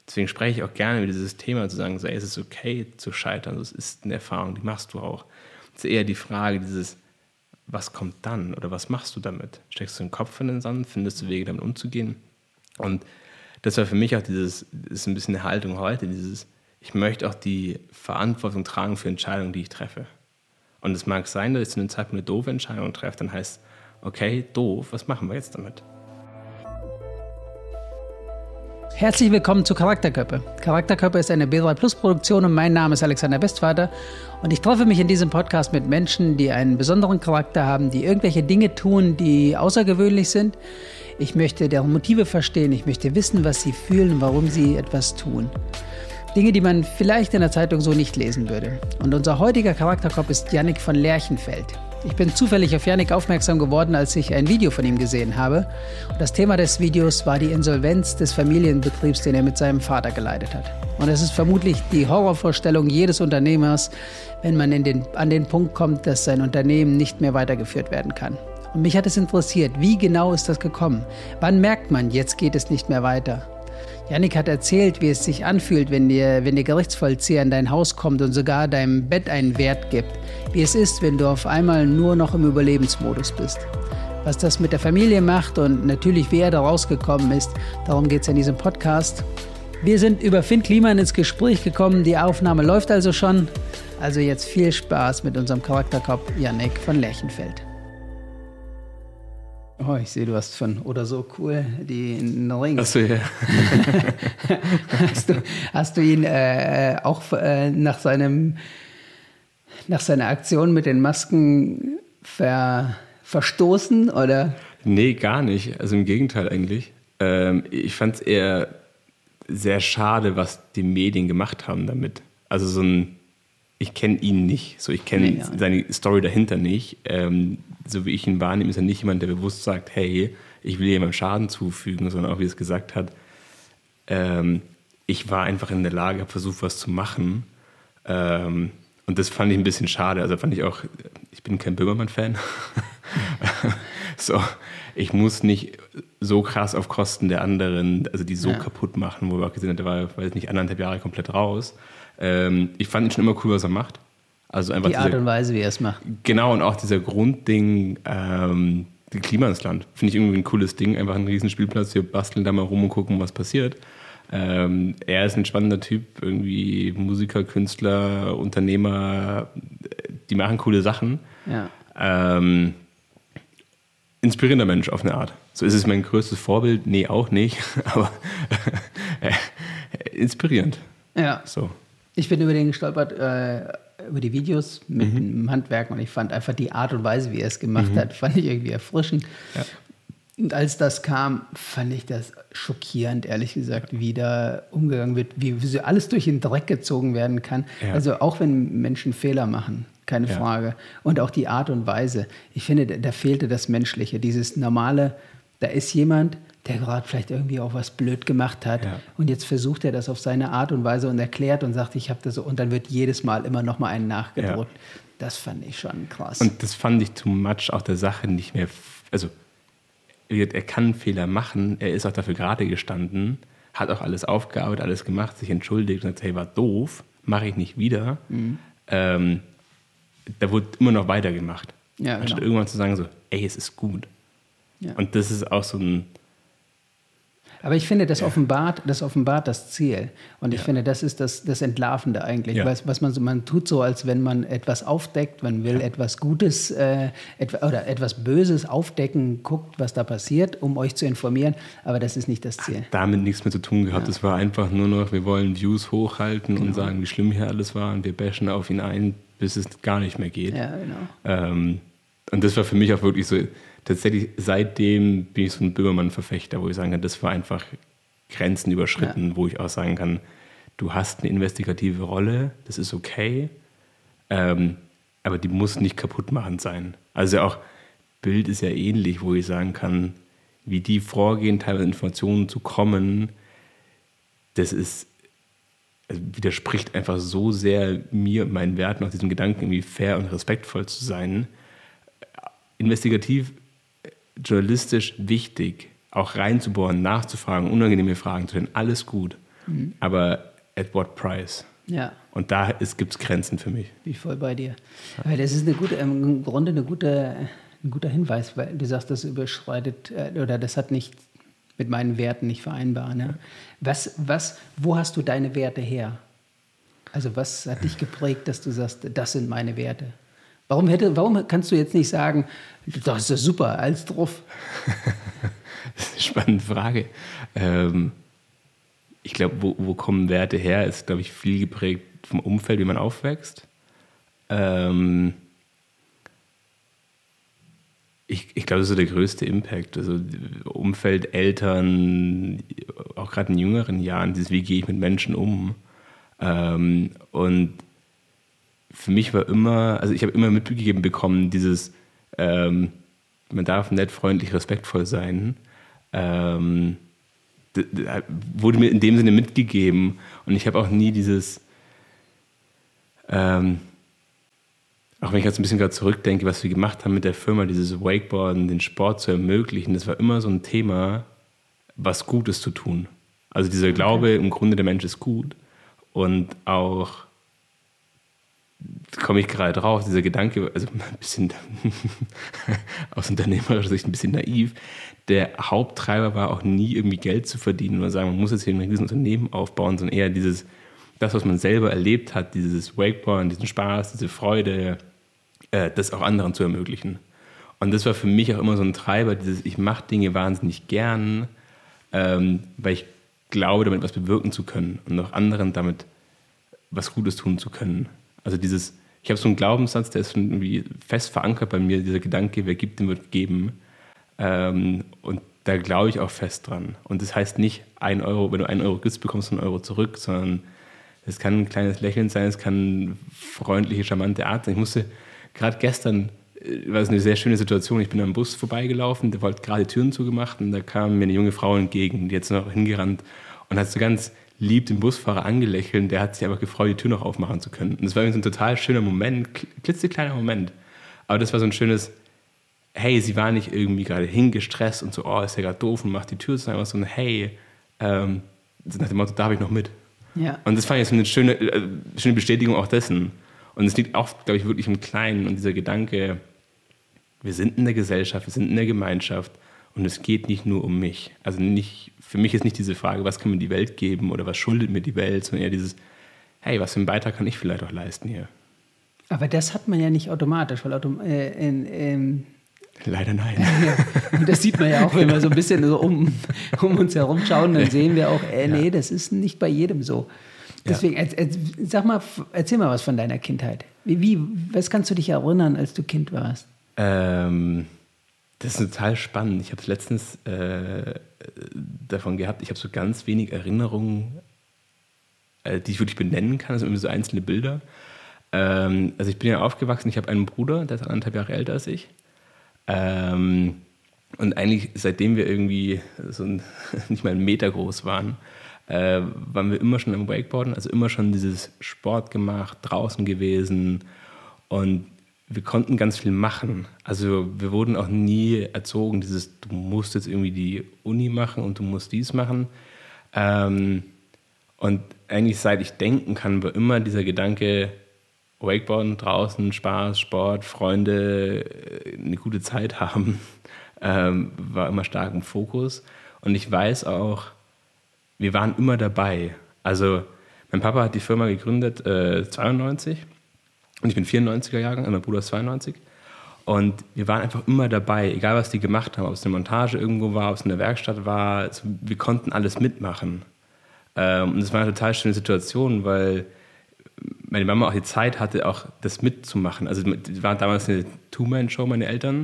deswegen spreche ich auch gerne über dieses Thema, zu sagen, so, ey, es ist okay zu scheitern, das ist eine Erfahrung, die machst du auch. Es ist eher die Frage, was kommt dann oder was machst du damit? Steckst du den Kopf in den Sand, findest du Wege, damit umzugehen? Und das war für mich auch ist ein bisschen eine Haltung heute, ich möchte auch die Verantwortung tragen für Entscheidungen, die ich treffe. Und es mag sein, dass ich zu einem Zeitpunkt eine doofe Entscheidung treffe, dann heißt, okay, doof, was machen wir jetzt damit? Herzlich willkommen zu Charakterköpfe. Charakterköpfe ist eine B3 Plus Produktion und mein Name ist Alexander Westvater und ich treffe mich in diesem Podcast mit Menschen, die einen besonderen Charakter haben, die irgendwelche Dinge tun, die außergewöhnlich sind. Ich möchte deren Motive verstehen, ich möchte wissen, was sie fühlen und warum sie etwas tun. Dinge, die man vielleicht in der Zeitung so nicht lesen würde. Und unser heutiger Charakterkopf ist Yannick von Lerchenfeld. Ich bin zufällig auf Yannick aufmerksam geworden, als ich ein Video von ihm gesehen habe. Und das Thema des Videos war die Insolvenz des Familienbetriebs, den er mit seinem Vater geleitet hat. Und es ist vermutlich die Horrorvorstellung jedes Unternehmers, wenn man an den Punkt kommt, dass sein Unternehmen nicht mehr weitergeführt werden kann. Und mich hat es interessiert, wie genau ist das gekommen? Wann merkt man, jetzt geht es nicht mehr weiter? Yannick hat erzählt, wie es sich anfühlt, wenn der Gerichtsvollzieher in dein Haus kommt und sogar deinem Bett einen Wert gibt. Wie es ist, wenn du auf einmal nur noch im Überlebensmodus bist. Was das mit der Familie macht und natürlich, wie er da rausgekommen ist, darum geht es in diesem Podcast. Wir sind über Finn Kliman ins Gespräch gekommen, die Aufnahme läuft also schon. Also jetzt viel Spaß mit unserem Charakterkopf Yannick von Lerchenfeld. Oh, ich sehe, du hast von Oder so cool den Ring. Achso, ja. hast du ihn auch nach seiner Aktion mit den Masken verstoßen, oder? Nee, gar nicht. Also im Gegenteil eigentlich. Ich fand es eher sehr schade, was die Medien gemacht haben damit. Also ich kenne ihn nicht. Ich kenne seine Story dahinter nicht. So wie ich ihn wahrnehme, ist er nicht jemand, der bewusst sagt, hey, ich will jemandem Schaden zufügen, sondern auch, wie er es gesagt hat, ich war einfach in der Lage, habe versucht, was zu machen. Und das fand ich ein bisschen schade. Also fand ich auch, ich bin kein Böhmermann-Fan. Ich muss nicht so krass auf Kosten der anderen, also die so kaputt machen, wo wir auch gesehen haben, der war, weiß nicht, 1,5 Jahre komplett raus. Ich fand ihn schon immer cool, was er macht. Also einfach die Art und Weise, wie er es macht. Genau, und auch dieser Grundding, die Klima ins Land. Finde ich irgendwie ein cooles Ding. Einfach ein Riesenspielplatz. Wir basteln da mal rum und gucken, was passiert. Er ist ein spannender Typ. Irgendwie Musiker, Künstler, Unternehmer. Die machen coole Sachen. Ja. Inspirierender Mensch auf eine Art. So ist es mein größtes Vorbild? Nee, auch nicht. Aber inspirierend. Ja. So. Ich bin über den gestolpert, über die Videos mit dem Handwerk, und ich fand einfach die Art und Weise, wie er es gemacht hat, fand ich irgendwie erfrischend. Ja. Und als das kam, fand ich das schockierend, ehrlich gesagt, wie da umgegangen wird, wie so alles durch den Dreck gezogen werden kann. Ja. Also auch wenn Menschen Fehler machen, keine Frage. Und auch die Art und Weise. Ich finde, da fehlte das Menschliche, dieses Normale, da ist jemand, der gerade vielleicht irgendwie auch was blöd gemacht hat. Ja. Und jetzt versucht er das auf seine Art und Weise und erklärt und sagt, ich habe das so. Und dann wird jedes Mal immer noch mal einen nachgedruckt. Ja. Das fand ich schon krass. Und das fand ich too much auch der Sache nicht mehr. Also, er kann Fehler machen. Er ist auch dafür gerade gestanden. Hat auch alles aufgearbeitet, alles gemacht, sich entschuldigt und sagt, hey, war doof. Mache ich nicht wieder. Da wurde immer noch weitergemacht. Ja, anstatt irgendwann zu sagen so, ey, es ist gut. Ja. Und das ist auch so ein... Aber ich finde, das offenbart das Ziel. Und ich finde, das ist das Entlarvende eigentlich. Ja. Was man tut so, als wenn man etwas aufdeckt, man will etwas Gutes oder etwas Böses aufdecken, guckt, was da passiert, um euch zu informieren. Aber das ist nicht das Ziel. Hat damit nichts mehr zu tun gehabt. Es war einfach nur noch, wir wollen Views hochhalten und sagen, wie schlimm hier alles war. Und wir bashen auf ihn ein, bis es gar nicht mehr geht. Ja, genau. Und das war für mich auch wirklich so... Tatsächlich, seitdem bin ich so ein Böhmermann-Verfechter, wo ich sagen kann, das war einfach Grenzen überschritten, wo ich auch sagen kann, du hast eine investigative Rolle, das ist okay, aber die muss nicht kaputtmachend sein. Also auch Bild ist ja ähnlich, wo ich sagen kann, wie die vorgehen, teilweise Informationen zu kommen, das ist, also widerspricht einfach so sehr mir und meinen Werten, auch diesem Gedanken, irgendwie fair und respektvoll zu sein. Investigativ, journalistisch wichtig, auch reinzubohren, nachzufragen, unangenehme Fragen zu stellen, alles gut. Aber at what price? Ja. Und da gibt es Grenzen für mich. Bin ich voll bei dir. Aber das ist im Grunde ein guter Hinweis, weil du sagst, das überschreitet oder das hat nicht mit meinen Werten nicht vereinbar. Ne? Wo hast du deine Werte her? Also was hat dich geprägt, dass du sagst, das sind meine Werte? Warum kannst du jetzt nicht sagen, das ist super, alles drauf? Das ist eine spannende Frage. Ich glaube, wo kommen Werte her, ist, glaube ich, viel geprägt vom Umfeld, wie man aufwächst. Ich glaube, das ist so der größte Impact. Also Umfeld, Eltern, auch gerade in jüngeren Jahren, wie gehe ich mit Menschen um? Und für mich war immer, also ich habe immer mitgegeben bekommen, dieses, man darf nett, freundlich, respektvoll sein. Wurde mir in dem Sinne mitgegeben. Und ich habe auch nie dieses, auch wenn ich jetzt ein bisschen gerade zurückdenke, was wir gemacht haben mit der Firma, dieses Wakeboarden, den Sport zu ermöglichen, das war immer so ein Thema, was Gutes zu tun. Also dieser Glaube, im Grunde der Mensch ist gut. Und auch, komme ich gerade drauf, dieser Gedanke, also ein bisschen aus unternehmerischer Sicht ein bisschen naiv, der Haupttreiber war auch nie irgendwie Geld zu verdienen oder sagen, man muss jetzt hier ein riesen Unternehmen aufbauen, sondern eher das, was man selber erlebt hat, dieses Wakeboarden, diesen Spaß, diese Freude, das auch anderen zu ermöglichen. Und das war für mich auch immer so ein Treiber, ich mache Dinge wahnsinnig gern, weil ich glaube, damit was bewirken zu können und auch anderen damit was Gutes tun zu können. Also ich habe so einen Glaubenssatz, der ist irgendwie fest verankert bei mir, dieser Gedanke, wer gibt, dem wird geben. Und da glaube ich auch fest dran. Und das heißt nicht 1 Euro, wenn du 1 Euro gibst, bekommst du 1 Euro zurück, sondern es kann ein kleines Lächeln sein, es kann freundliche, charmante Art sein. Ich musste gerade gestern, war es eine sehr schöne Situation, ich bin am Bus vorbeigelaufen, der wollte gerade die Türen zugemacht und da kam mir eine junge Frau entgegen, die hat noch hingerannt und hat so ganz lieb den Busfahrer angelächelt, der hat sich aber gefreut, die Tür noch aufmachen zu können. Und das war so ein total schöner Moment, klitzekleiner Moment. Aber das war so ein schönes, hey, sie war nicht irgendwie gerade hingestresst und so, oh, ist ja gerade doof und macht die Tür zu, einfach so ein hey, nach dem Motto, darf ich noch mit? Ja. Und das fand ich so eine schöne Bestätigung auch dessen. Und es liegt auch, glaube ich, wirklich im Kleinen und dieser Gedanke, wir sind in der Gesellschaft, wir sind in der Gemeinschaft und es geht nicht nur um mich. Also für mich ist nicht diese Frage, was kann mir die Welt geben oder was schuldet mir die Welt, sondern eher dieses, hey, was für einen Beitrag kann ich vielleicht auch leisten hier? Aber das hat man ja nicht automatisch, weil leider nein. Und das sieht man ja auch, wenn wir so ein bisschen so um uns herum schauen, dann sehen wir auch, nee, das ist nicht bei jedem so. Deswegen, erzähl mal was von deiner Kindheit. Was kannst du dich erinnern, als du Kind warst? Das ist total spannend. Ich habe es letztens davon gehabt, ich habe so ganz wenig Erinnerungen, die ich wirklich benennen kann, also irgendwie so einzelne Bilder. Also ich bin ja aufgewachsen, ich habe einen Bruder, der ist 1,5 Jahre älter als ich. Und eigentlich, seitdem wir irgendwie nicht mal 1 Meter groß waren, waren wir immer schon am Wakeboarden, also immer schon dieses Sport gemacht, draußen gewesen und wir konnten ganz viel machen. Also wir wurden auch nie erzogen, du musst jetzt irgendwie die Uni machen und du musst dies machen. Und eigentlich seit ich denken kann, war immer dieser Gedanke, Wakeboarden, draußen, Spaß, Sport, Freunde, eine gute Zeit haben, war immer stark im Fokus. Und ich weiß auch, wir waren immer dabei. Also mein Papa hat die Firma gegründet 92 und ich bin 94er Jahrgang, und mein Bruder ist 92. Und wir waren einfach immer dabei, egal was die gemacht haben, ob es eine Montage irgendwo war, ob es in der Werkstatt war, also wir konnten alles mitmachen. Und es war eine total schöne Situation, weil meine Mama auch die Zeit hatte, auch das mitzumachen. Also die waren damals eine Two-Man-Show, meine Eltern.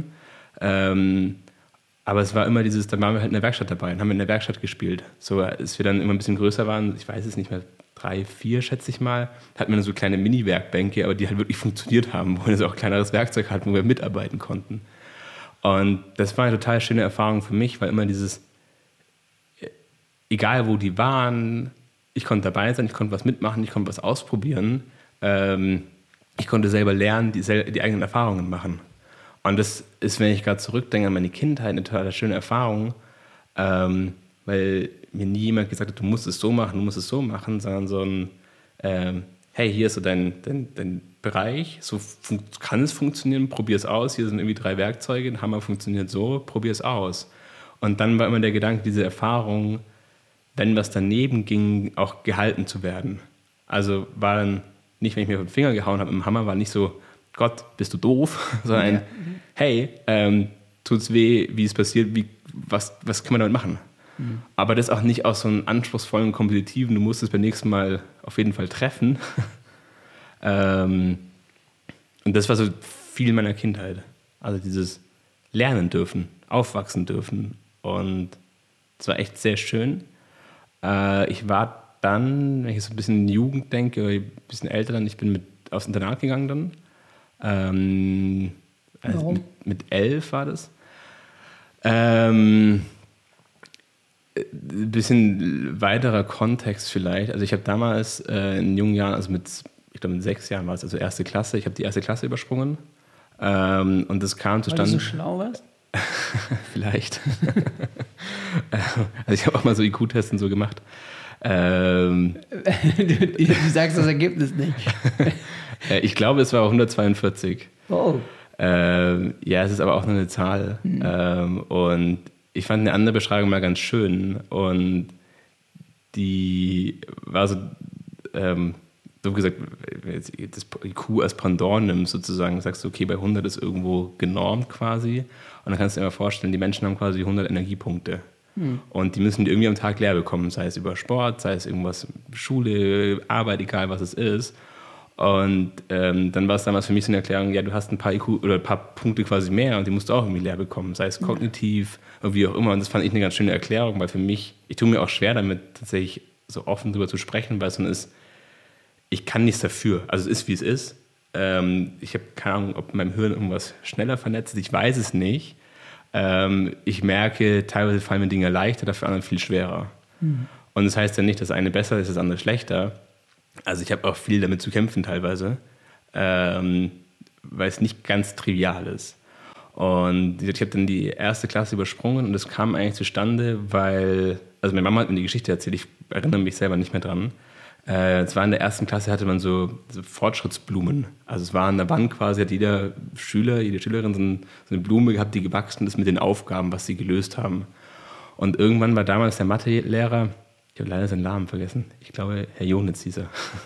Aber es war immer da waren wir halt in der Werkstatt dabei und haben in der Werkstatt gespielt. So, als wir dann immer ein bisschen größer waren, ich weiß es nicht mehr, 3, 4 schätze ich mal, hatten wir dann so kleine Mini-Werkbänke, aber die halt wirklich funktioniert haben, wo wir so auch kleineres Werkzeug hatten, wo wir mitarbeiten konnten. Und das war eine total schöne Erfahrung für mich, weil immer egal wo die waren, ich konnte dabei sein, ich konnte was mitmachen, ich konnte was ausprobieren, ich konnte selber lernen, die eigenen Erfahrungen machen. Und das ist, wenn ich gerade zurückdenke an meine Kindheit, eine total schöne Erfahrung, weil mir nie jemand gesagt hat, du musst es so machen, sondern so ein, hey, hier ist so dein Bereich, so kann es funktionieren, probier es aus, hier sind irgendwie 3 Werkzeuge, ein Hammer funktioniert so, probier es aus. Und dann war immer der Gedanke, diese Erfahrung, wenn was daneben ging, auch gehalten zu werden. Also war dann nicht, wenn ich mir auf den Finger gehauen habe, im Hammer war nicht so, Gott, bist du doof, sondern hey, tut's weh, wie es passiert, was können wir damit machen? Mhm. Aber das auch nicht aus so einem anspruchsvollen, kompetitiven, du musst es beim nächsten Mal auf jeden Fall treffen. Und das war so viel meiner Kindheit. Also dieses Lernen dürfen, aufwachsen dürfen. Und das war echt sehr schön. Ich war dann, wenn ich so ein bisschen in die Jugend denke, ein bisschen älter dann, ich bin aufs Internat gegangen dann. Also mit 11 war das. Ein bisschen weiterer Kontext vielleicht. Also ich habe damals in jungen Jahren, also mit 6 Jahren war es, also 1. Klasse, ich habe die 1. Klasse übersprungen. Und das kam zustande. Weil du so schlau warst? Vielleicht. Also ich habe auch mal so IQ-Tests und so gemacht. Du sagst das Ergebnis nicht. Ich glaube, es war 142. Oh. Ja, es ist aber auch nur eine Zahl. Und ich fand eine andere Beschreibung mal ganz schön. Und die war so, so gesagt, wenn du das IQ als Pendant nimmst, sozusagen, sagst du, okay, bei 100 ist irgendwo genormt quasi. Und dann kannst du dir mal vorstellen, die Menschen haben quasi 100 Energiepunkte. Und die müssen die irgendwie am Tag leer bekommen, sei es über Sport, sei es irgendwas, Schule, Arbeit, egal was es ist. Und dann war es damals für mich so eine Erklärung, ja, du hast ein paar IQ oder ein paar Punkte quasi mehr und die musst du auch irgendwie leer bekommen, sei es kognitiv oder wie auch immer. Und das fand ich eine ganz schöne Erklärung, weil für mich, ich tue mir auch schwer damit, tatsächlich so offen drüber zu sprechen, weil es dann ist, ich kann nichts dafür. Also es ist, wie es ist. Ich habe keine Ahnung, ob in meinem Hirn irgendwas schneller vernetzt ist, ich weiß es nicht. Ich merke, teilweise fallen mir Dinge leichter, dafür anderen viel schwerer. Und das heißt ja nicht, dass das eine besser ist, das andere schlechter. Also ich habe auch viel damit zu kämpfen teilweise, weil es nicht ganz trivial ist. Und ich habe dann die 1. Klasse übersprungen und das kam eigentlich zustande, weil, also meine Mama hat mir die Geschichte erzählt, ich erinnere mich selber nicht mehr dran. Es war in der 1. Klasse, hatte man so Fortschrittsblumen. Also es war an der Wand quasi, hat jeder Schüler, jede Schülerin so eine Blume gehabt, die gewachsen ist mit den Aufgaben, was sie gelöst haben. Und irgendwann war damals der Mathelehrer, ich habe leider seinen Namen vergessen, ich glaube Herr Jonitz hieß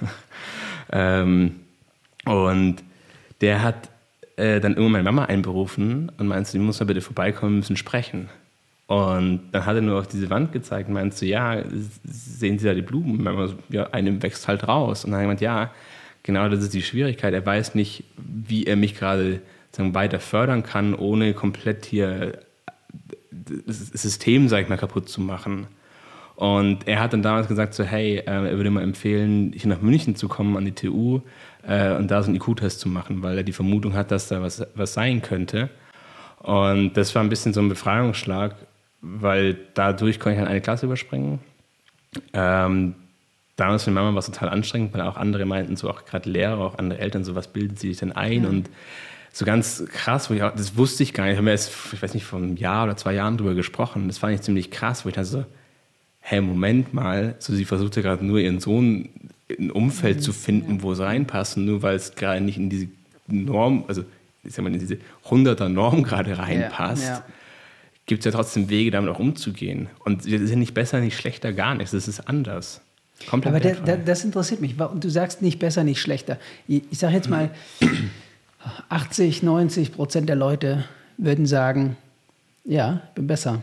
er. Und der hat dann irgendwann meine Mama einberufen und meinte, die muss mal bitte vorbeikommen, wir müssen sprechen. Und dann hat er nur auf diese Wand gezeigt und meinte so, ja, sehen Sie da die Blumen? Und ja, eine wächst halt raus. Und dann hat er gemeint, ja, genau das ist die Schwierigkeit. Er weiß nicht, wie er mich gerade weiter fördern kann, ohne komplett hier das System, sag ich mal, kaputt zu machen. Und er hat dann damals gesagt so, hey, er würde mal empfehlen, hier nach München zu kommen an die TU und da so einen IQ-Test zu machen, weil er die Vermutung hat, dass da was sein könnte. Und das war ein bisschen so ein Befreiungsschlag, weil dadurch konnte ich dann eine Klasse überspringen. Damals für Mama war es total anstrengend, weil auch andere meinten, so auch gerade Lehrer, auch andere Eltern, so was bilden sie sich denn ein? Und so ganz krass, das wusste ich gar nicht. Ich habe erst, ich weiß nicht, vor einem Jahr oder 2 Jahren drüber gesprochen. Das fand ich ziemlich krass, wo ich dachte so, hey, Moment mal, so sie versuchte gerade nur ihren Sohn ein Umfeld zu finden, wo es reinpasst, nur weil es gerade nicht in diese Norm, also ich sag mal, in diese 100er-Norm gerade reinpasst. Ja. Gibt es ja trotzdem Wege, damit auch umzugehen. Und das ist ja nicht besser, nicht schlechter, gar nichts. Das ist anders. Komplett. Aber das interessiert mich. Du sagst nicht besser, nicht schlechter. Ich sage jetzt mal, 80-90% der Leute würden sagen, ja, ich bin besser.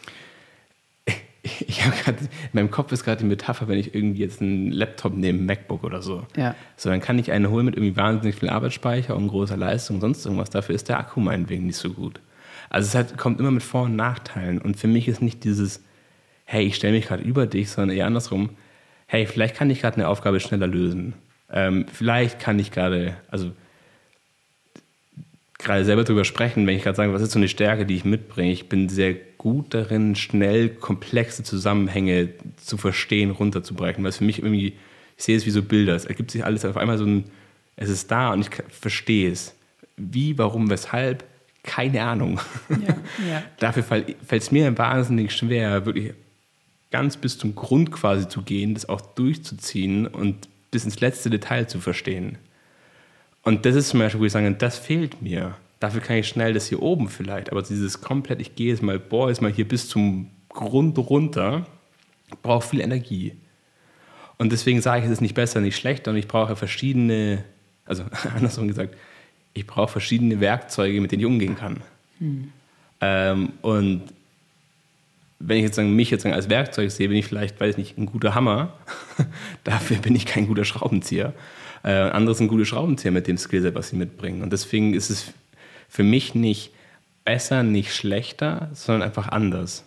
Ich habe gerade, in meinem Kopf ist gerade die Metapher, wenn ich irgendwie jetzt einen Laptop nehme, ein MacBook oder so. Ja. So, dann kann ich einen holen mit irgendwie wahnsinnig viel Arbeitsspeicher und großer Leistung, sonst irgendwas. Dafür ist der Akku meinetwegen nicht so gut. Also es kommt immer mit Vor- und Nachteilen. Und für mich ist nicht dieses, hey, ich stelle mich gerade über dich, sondern eher andersrum, hey, vielleicht kann ich gerade eine Aufgabe schneller lösen. Vielleicht kann ich gerade selber drüber sprechen, wenn ich gerade sage, was ist so eine Stärke, die ich mitbringe. Ich bin sehr gut darin, schnell komplexe Zusammenhänge zu verstehen, runterzubrechen. Weil es für mich irgendwie, ich sehe es wie so Bilder. Es ergibt sich alles auf einmal es ist da und ich verstehe es. Wie, warum, weshalb? Keine Ahnung. Ja. Dafür fällt es mir wahnsinnig schwer, wirklich ganz bis zum Grund quasi zu gehen, das auch durchzuziehen und bis ins letzte Detail zu verstehen. Und das ist zum Beispiel, wo ich sage, das fehlt mir. Dafür kann ich schnell das hier oben vielleicht, aber dieses komplett, ich gehe jetzt mal hier bis zum Grund runter, braucht viel Energie. Und deswegen sage ich, es ist nicht besser, nicht schlechter und ich brauche verschiedene, also andersrum gesagt, ich brauche verschiedene Werkzeuge, mit denen ich umgehen kann. Und wenn ich mich als Werkzeug sehe, bin ich vielleicht, weiß nicht, ein guter Hammer. Dafür bin ich kein guter Schraubenzieher. Andere sind gute Schraubenzieher mit dem Skillset, was sie mitbringen. Und deswegen ist es für mich nicht besser, nicht schlechter, sondern einfach anders.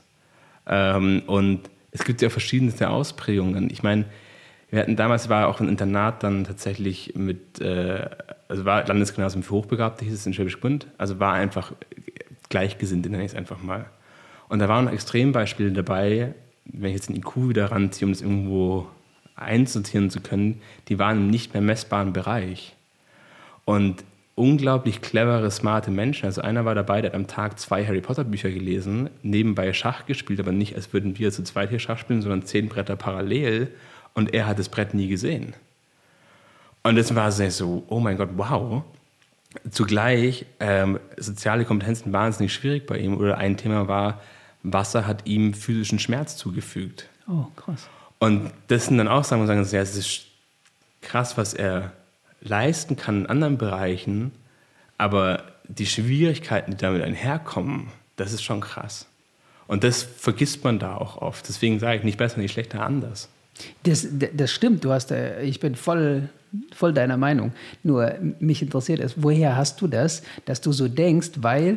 Und es gibt ja verschiedenste Ausprägungen. Ich meine, wir hatten damals, war auch ein Internat dann tatsächlich mit, also war Landesgymnasium für Hochbegabte, hieß es in Schwäbisch Gmünd, also war einfach gleichgesinnt, nenne ich es einfach mal. Und da waren Extrembeispiele dabei, wenn ich jetzt den IQ wieder ranziehe, um das irgendwo einsortieren zu können, die waren im nicht mehr messbaren Bereich. Und unglaublich clevere, smarte Menschen. Also einer war dabei, der hat am Tag 2 Harry Potter Bücher gelesen, nebenbei Schach gespielt, aber nicht, als würden wir zu zweit hier Schach spielen, sondern 10 Bretter parallel und er hat das Brett nie gesehen. Und das war sehr so, oh mein Gott, wow. Zugleich, soziale Kompetenzen wahnsinnig schwierig bei ihm. Oder ein Thema war, Wasser hat ihm physischen Schmerz zugefügt. Oh, krass. Und das sind dann auch Sachen, wo man sagen, es ist krass, was er leisten kann in anderen Bereichen, aber die Schwierigkeiten, die damit einherkommen, das ist schon krass. Und das vergisst man da auch oft. Deswegen sage ich, nicht besser, nicht schlechter, anders. Das stimmt, ich bin voll deiner Meinung. Nur mich interessiert es, woher hast du das, dass du so denkst, weil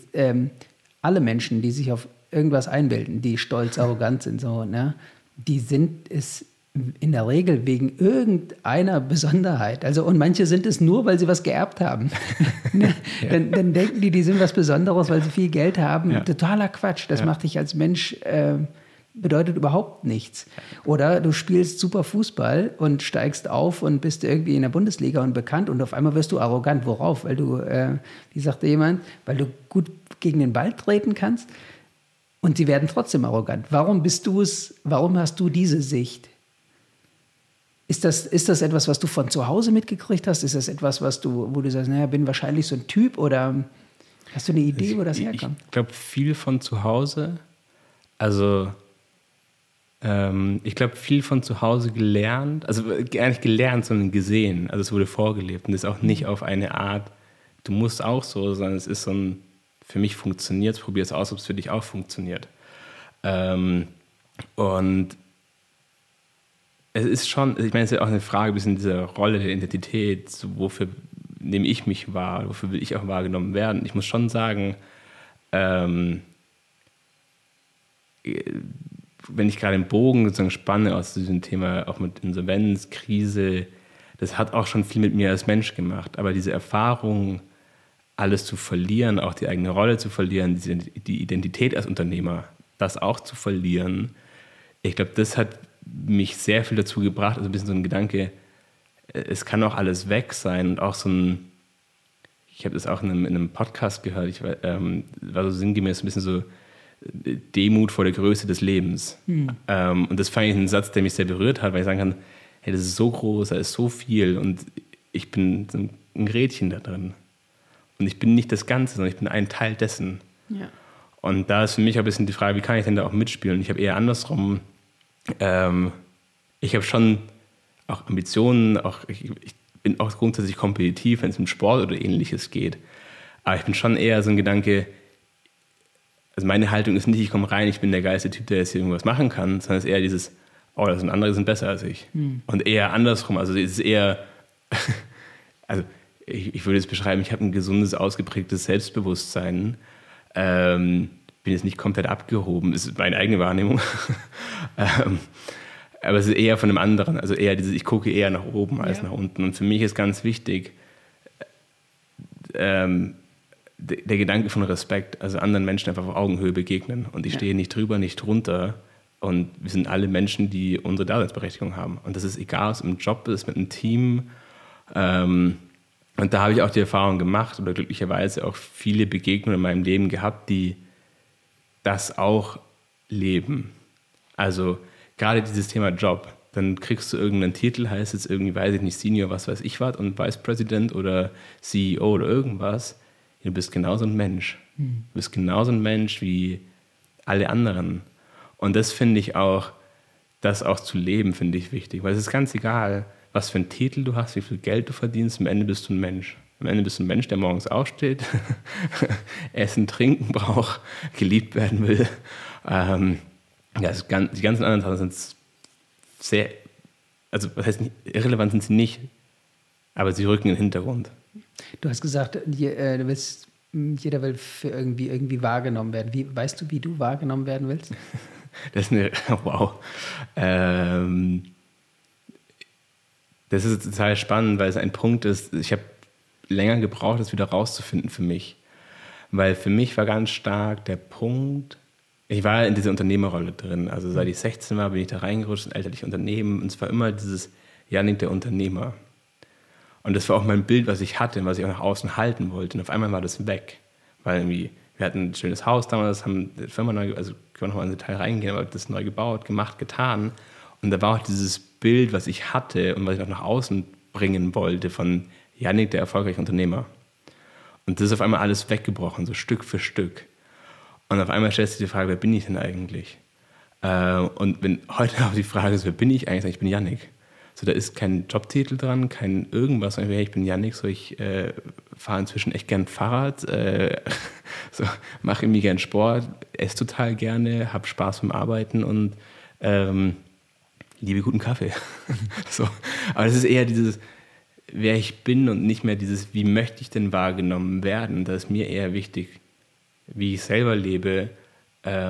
alle Menschen, die sich auf irgendwas einbilden, die stolz, arrogant sind, so, ne, die sind es in der Regel wegen irgendeiner Besonderheit. Also, und manche sind es nur, weil sie was geerbt haben. Ne? Ja. Dann denken die sind was Besonderes, weil sie viel Geld haben. Ja. Totaler Quatsch. Das macht dich als Mensch, bedeutet überhaupt nichts. Oder du spielst super Fußball und steigst auf und bist irgendwie in der Bundesliga und bekannt und auf einmal wirst du arrogant. Worauf? Weil du, wie sagte jemand, weil du gut gegen den Ball treten kannst und sie werden trotzdem arrogant. Warum hast du diese Sicht? Ist das etwas, was du von zu Hause mitgekriegt hast? Ist das etwas, wo du sagst, naja, bin wahrscheinlich so ein Typ? Oder hast du eine Idee, wo das herkommt? Ich glaube, viel von zu Hause. Also, ich glaube, viel von zu Hause gelernt. Also, gar nicht gelernt, sondern gesehen. Also, es wurde vorgelebt. Und das ist auch nicht auf eine Art, du musst auch so, sondern es ist so ein, für mich funktioniert es, probier es aus, ob es für dich auch funktioniert. Und es ist schon, ich meine, es ist ja auch eine Frage, ein bisschen dieser Rolle der Identität, so, wofür nehme ich mich wahr, wofür will ich auch wahrgenommen werden. Ich muss schon sagen, wenn ich gerade den Bogen sozusagen spanne aus diesem Thema, auch mit Insolvenz, Krise, das hat auch schon viel mit mir als Mensch gemacht. Aber diese Erfahrung, alles zu verlieren, auch die eigene Rolle zu verlieren, die Identität als Unternehmer, das auch zu verlieren, ich glaube, das hat mich sehr viel dazu gebracht, also ein bisschen so ein Gedanke, es kann auch alles weg sein und auch so ein, ich habe das auch in einem Podcast gehört, war so sinngemäß ein bisschen so Demut vor der Größe des Lebens. Und das fand ich einen Satz, der mich sehr berührt hat, weil ich sagen kann, hey, das ist so groß, da ist so viel und ich bin so ein Rädchen da drin. Und ich bin nicht das Ganze, sondern ich bin ein Teil dessen. Ja. Und da ist für mich auch ein bisschen die Frage, wie kann ich denn da auch mitspielen? Ich habe eher andersrum, ich habe schon auch Ambitionen, ich bin auch grundsätzlich kompetitiv, wenn es um Sport oder Ähnliches geht. Aber ich bin schon eher so ein Gedanke, also meine Haltung ist nicht, ich komme rein, ich bin der geilste Typ, der jetzt hier irgendwas machen kann, sondern es ist eher dieses, oh, das sind andere, die sind besser als ich. Und eher andersrum, also es ist eher, also ich würde es beschreiben, ich habe ein gesundes, ausgeprägtes Selbstbewusstsein, bin jetzt nicht komplett abgehoben, ist meine eigene Wahrnehmung. Aber es ist eher von einem anderen, also eher dieses, ich gucke eher nach oben als nach unten. Und für mich ist ganz wichtig, der Gedanke von Respekt, also anderen Menschen einfach auf Augenhöhe begegnen. Und ich stehe nicht drüber, nicht drunter. Und wir sind alle Menschen, die unsere Daseinsberechtigung haben. Und das ist egal, ob es im Job ist, mit einem Team. Und da habe ich auch die Erfahrung gemacht oder glücklicherweise auch viele Begegnungen in meinem Leben gehabt, die das auch leben. Also gerade dieses Thema Job, dann kriegst du irgendeinen Titel, heißt jetzt irgendwie, weiß ich nicht, Senior, was weiß ich was und Vice President oder CEO oder irgendwas. Du bist genauso ein Mensch. Du bist genauso ein Mensch wie alle anderen. Und das finde ich auch, das auch zu leben, finde ich wichtig. Weil es ist ganz egal, was für einen Titel du hast, wie viel Geld du verdienst, am Ende bist du ein Mensch. Am Ende bist du ein Mensch, der morgens aufsteht, Essen, Trinken braucht, geliebt werden will. Die ganzen anderen Sachen sind sehr, also was heißt nicht, irrelevant sind sie nicht, aber sie rücken in den Hintergrund. Du hast gesagt, jeder will für irgendwie wahrgenommen werden. Weißt du, wie du wahrgenommen werden willst? Das ist wow. Das ist total spannend, weil es ein Punkt ist, ich habe länger gebraucht, das wieder rauszufinden für mich. Weil für mich war ganz stark der Punkt, ich war in dieser Unternehmerrolle drin. Also seit ich 16 war, bin ich da reingerutscht in elterliche Unternehmen. Und es war immer dieses Jannik, der Unternehmer. Und das war auch mein Bild, was ich hatte, was ich auch nach außen halten wollte. Und auf einmal war das weg. Weil irgendwie, wir hatten ein schönes Haus damals, haben die Firma neu, also können wir nochmal ins Detail reingehen, aber das neu gebaut, gemacht, getan. Und da war auch dieses Bild, was ich hatte und was ich auch nach außen bringen wollte von Jannik, der erfolgreiche Unternehmer. Und das ist auf einmal alles weggebrochen, so Stück für Stück. Und auf einmal stellst du dir die Frage, wer bin ich denn eigentlich? Und wenn heute auch die Frage ist, wer bin ich eigentlich? Ich bin Jannik. So, da ist kein Jobtitel dran, kein irgendwas. Sondern ich bin Jannik, so ich fahre inzwischen echt gern Fahrrad, so, mache irgendwie gern Sport, esse total gerne, habe Spaß beim Arbeiten und liebe guten Kaffee. So. Aber das ist eher dieses, wer ich bin und nicht mehr dieses, wie möchte ich denn wahrgenommen werden. Das ist mir eher wichtig, wie ich selber lebe, das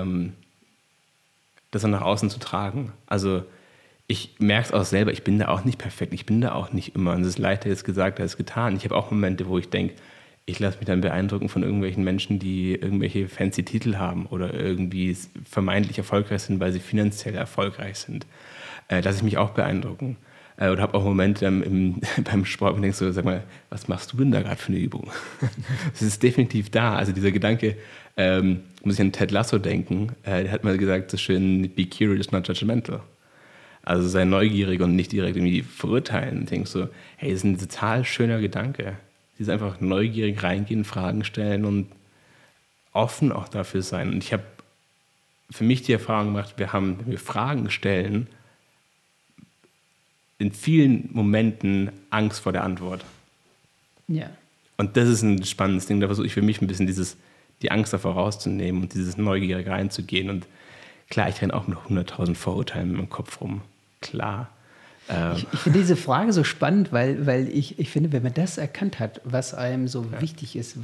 dann nach außen zu tragen. Also ich merke es auch selber, ich bin da auch nicht perfekt, ich bin da auch nicht immer. Und es ist leichter jetzt gesagt als getan. Ich habe auch Momente, wo ich denke, ich lasse mich dann beeindrucken von irgendwelchen Menschen, die irgendwelche fancy Titel haben oder irgendwie vermeintlich erfolgreich sind, weil sie finanziell erfolgreich sind. Lasse ich mich auch beeindrucken. Oder habe auch Momente beim Sport, wo ich denke so, sag mal, was machst du denn da gerade für eine Übung? Das ist definitiv da. Also dieser Gedanke, muss ich an Ted Lasso denken, der hat mal gesagt, so schön, be curious, not judgmental. Also sei neugierig und nicht direkt irgendwie verurteilen. Und denkst so, hey, das ist ein total schöner Gedanke. Dieses einfach neugierig reingehen, Fragen stellen und offen auch dafür sein. Und ich habe für mich die Erfahrung gemacht, wenn wir Fragen stellen, in vielen Momenten Angst vor der Antwort. Ja. Und das ist ein spannendes Ding. Da versuche ich für mich ein bisschen die Angst davor rauszunehmen und dieses Neugierige reinzugehen. Und klar, ich renne auch mit 100.000 Vorurteilen im Kopf rum. Klar. Ich finde diese Frage so spannend, weil ich finde, wenn man das erkannt hat, was einem so wichtig ist,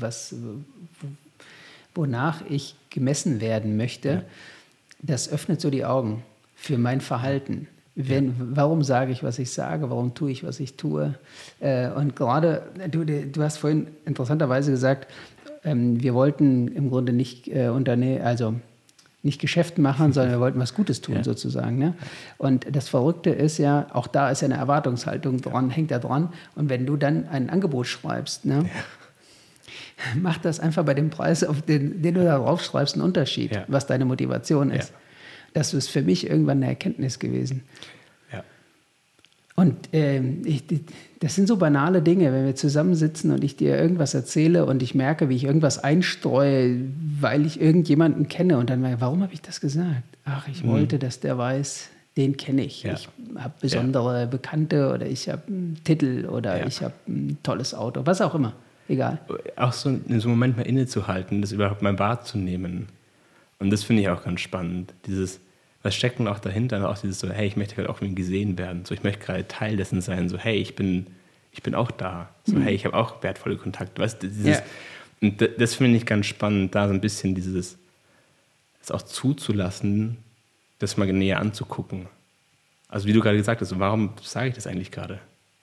wonach ich gemessen werden möchte, das öffnet so die Augen für mein Verhalten. Warum sage ich, was ich sage? Warum tue ich, was ich tue? Und gerade, du hast vorhin interessanterweise gesagt, wir wollten im Grunde nicht nicht Geschäft machen, sondern wir wollten was Gutes tun, sozusagen. Ne? Und das Verrückte ist ja, auch da ist ja eine Erwartungshaltung dran, hängt da dran. Und wenn du dann ein Angebot schreibst, ne, macht das einfach bei dem Preis, auf den du da drauf schreibst, einen Unterschied, was deine Motivation ist. Ja. Das ist für mich irgendwann eine Erkenntnis gewesen. Ja. Und das sind so banale Dinge, wenn wir zusammensitzen und ich dir irgendwas erzähle und ich merke, wie ich irgendwas einstreue, weil ich irgendjemanden kenne und dann merke, warum habe ich das gesagt? Ach, ich wollte, dass der weiß, den kenne ich. Ja. Ich habe besondere Bekannte oder ich habe einen Titel oder ich habe ein tolles Auto, was auch immer, egal. Auch so in so einem Moment mal innezuhalten, das überhaupt mal wahrzunehmen. Und das finde ich auch ganz spannend. Was steckt denn auch dahinter? Auch dieses so, hey, ich möchte gerade auch gesehen werden. So, ich möchte gerade Teil dessen sein. So, hey, ich bin auch da. So, hey, ich habe auch wertvolle Kontakte. Weißt, und das finde ich ganz spannend, da so ein bisschen das auch zuzulassen, das mal näher anzugucken. Also wie du gerade gesagt hast, warum sage ich das eigentlich gerade?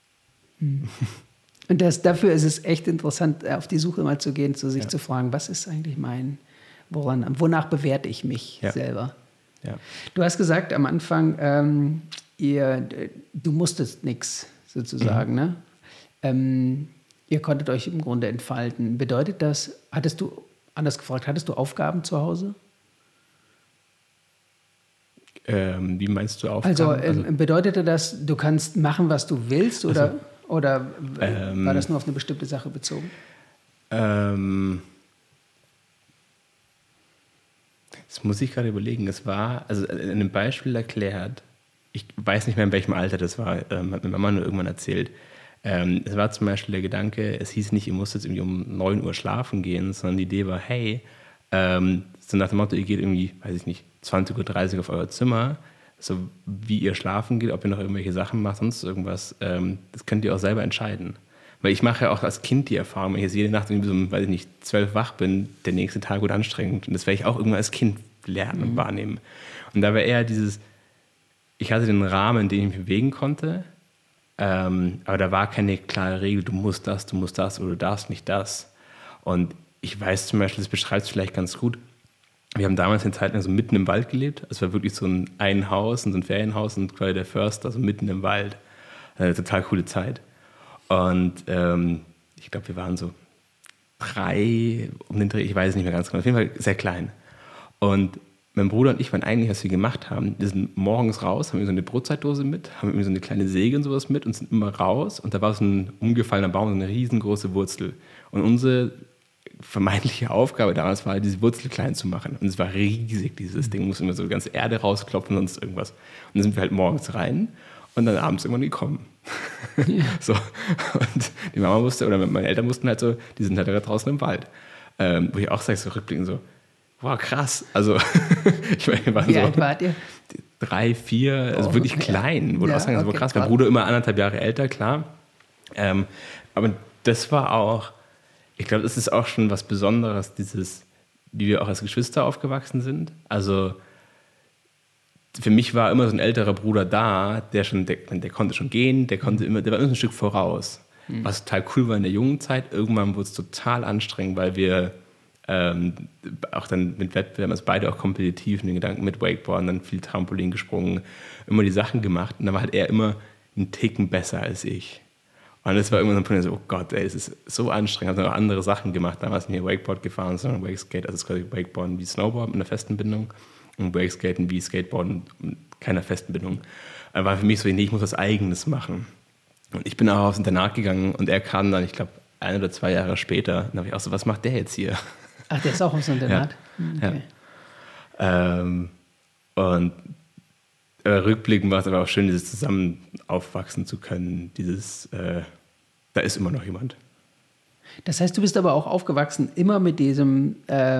Und dafür ist es echt interessant, auf die Suche mal zu gehen, sich zu fragen, was ist eigentlich wonach bewerte ich mich selber? Ja. Du hast gesagt am Anfang, du musstest nichts sozusagen, ne? Ihr konntet euch im Grunde entfalten. Bedeutet das, hattest du Aufgaben zu Hause? Wie meinst du Aufgaben? Also bedeutete das, du kannst machen, was du willst, oder war das nur auf eine bestimmte Sache bezogen? Das muss ich gerade überlegen. Es war, also in einem Beispiel erklärt, ich weiß nicht mehr, in welchem Alter das war, hat mir Mama nur irgendwann erzählt. Es war zum Beispiel der Gedanke, es hieß nicht, ihr müsst jetzt irgendwie um 9 Uhr schlafen gehen, sondern die Idee war, hey, so nach dem Motto, ihr geht irgendwie, weiß ich nicht, 20.30 Uhr auf euer Zimmer, so wie ihr schlafen geht, ob ihr noch irgendwelche Sachen macht, sonst irgendwas, das könnt ihr auch selber entscheiden. Weil ich mache ja auch als Kind die Erfahrung, wenn ich jetzt jede Nacht irgendwie so, weiß ich nicht, 12 wach bin, der nächste Tag wird anstrengend. Und das werde ich auch irgendwann als Kind lernen und wahrnehmen. Und da war eher dieses, ich hatte den Rahmen, in dem ich mich bewegen konnte, aber da war keine klare Regel, du musst das oder du darfst nicht das. Und ich weiß zum Beispiel, das beschreibt es vielleicht ganz gut, wir haben damals eine Zeit lang so mitten im Wald gelebt. Es war wirklich so ein Haus und so ein Ferienhaus und quasi der Förster so mitten im Wald. Eine total coole Zeit. Und ich glaube, wir waren so 3 um den Dreh, ich weiß es nicht mehr ganz genau, auf jeden Fall sehr klein. Und mein Bruder und ich waren eigentlich, was wir gemacht haben, wir sind morgens raus, haben so eine Brotzeitdose mit, haben irgendwie so eine kleine Säge und sowas mit und sind immer raus. Und da war so ein umgefallener Baum, so eine riesengroße Wurzel. Und unsere vermeintliche Aufgabe damals war, diese Wurzel klein zu machen. Und es war riesig, dieses Ding. Mussten wir so die ganze Erde rausklopfen und sonst irgendwas. Und dann sind wir halt morgens rein und dann abends irgendwann gekommen. Ja. So. Und die Mama musste, oder meine Eltern mussten halt so, die sind halt da draußen im Wald. Wo ich auch sage, so rückblickend so, wow, krass. Also, ich meine, wir waren Wie alt wart ihr? 3, 4, also wirklich klein. Wo du auch sagen, so krass. Mein Bruder immer 1,5 Jahre älter, klar. Aber das war auch, ich glaube, das ist auch schon was Besonderes, dieses, wie wir auch als Geschwister aufgewachsen sind. Also für mich war immer so ein älterer Bruder da, der konnte schon gehen, der war immer ein Stück voraus. Was total cool war in der jungen Zeit. Irgendwann wurde es total anstrengend, weil wir auch dann mit Wettbewerben, also beide auch kompetitiv in den Gedanken mit Wakeboarden, dann viel Trampolin gesprungen, immer die Sachen gemacht. Und dann war halt er immer einen Ticken besser als ich. Und das war irgendwann so ein Punkt, oh Gott, ey, es ist so anstrengend. Ich habe dann auch andere Sachen gemacht. Damals nicht Wakeboard gefahren, sondern Wakeskate, also quasi Wakeboarden wie Snowboard mit einer festen Bindung und Wakeskaten wie Skateboarden mit keiner festen Bindung. Das war für mich so, nee, ich muss was Eigenes machen. Und ich bin auch aufs Internat gegangen und er kam dann, ich glaube, 1 oder 2 Jahre später. Dann habe ich auch so, was macht der jetzt hier? Ach, der ist auch aufs Internat? Ja. Okay. Ja. Und rückblickend war es aber auch schön, dieses zusammen aufwachsen zu können, dieses, da ist immer noch jemand. Das heißt, du bist aber auch aufgewachsen immer mit diesem,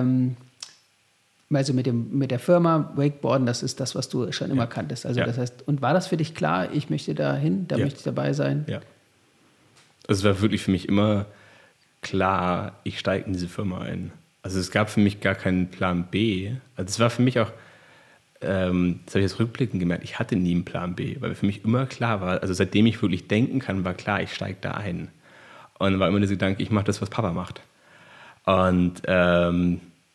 also mit der Firma Wakeboarden, das ist das, was du schon immer kanntest. Also das heißt, und war das für dich klar, ich möchte da hin, da möchte ich dabei sein? Ja. Also es war wirklich für mich immer klar, ich steige in diese Firma ein. Also es gab für mich gar keinen Plan B. Also es war für mich auch, das habe ich jetzt rückblickend gemerkt, ich hatte nie einen Plan B, weil für mich immer klar war, also seitdem ich wirklich denken kann, war klar, ich steige da ein. Und dann war immer dieser Gedanke, ich mache das, was Papa macht. Und also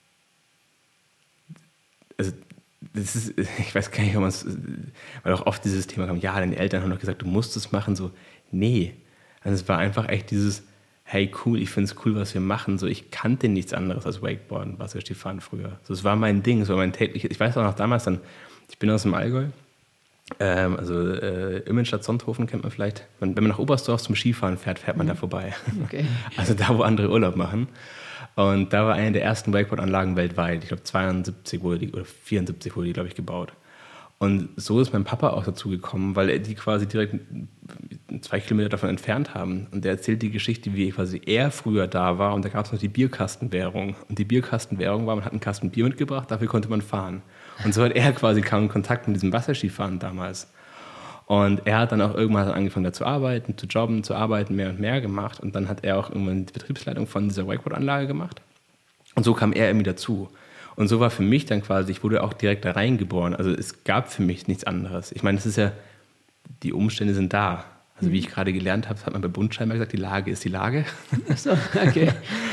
das ist, ich weiß gar nicht, ob man es, weil auch oft dieses Thema kam, ja, deine Eltern haben doch gesagt, du musst es machen, so, nee. Also es war einfach echt dieses, hey, cool, ich finde es cool, was wir machen. So, ich kannte nichts anderes als Wakeboarden, Wasserskifahren früher. So, es war mein Ding, es war mein tägliches. Ich weiß auch noch damals dann, ich bin aus dem Allgäu, Immenstadt, Sonthofen kennt man vielleicht. Wenn man nach Oberstdorf zum Skifahren fährt, fährt man da vorbei. Okay. Also da, wo andere Urlaub machen. Und da war eine der ersten Wakeboard-Anlagen weltweit. Ich glaube, 72 oder 74 wurde die, glaube ich, gebaut. Und so ist mein Papa auch dazu gekommen, weil die quasi direkt 2 Kilometer davon entfernt haben. Und der erzählt die Geschichte, wie quasi er früher da war. Und da gab es noch die Bierkastenwährung. Und die Bierkastenwährung war, man hat einen Kasten Bier mitgebracht, dafür konnte man fahren. Und so hat er quasi kaum in Kontakt mit diesem Wasserskifahren damals. Und er hat dann auch irgendwann angefangen, da zu arbeiten, zu jobben, zu arbeiten, mehr und mehr gemacht. Und dann hat er auch irgendwann die Betriebsleitung von dieser Wakeboard-Anlage gemacht. Und so kam er irgendwie dazu. Und so war für mich dann quasi, ich wurde auch direkt da reingeboren. Also es gab für mich nichts anderes. Ich meine, es ist ja, die Umstände sind da. Also wie ich gerade gelernt habe, hat man bei Bundscheinber gesagt, die Lage ist die Lage. Ach so, okay.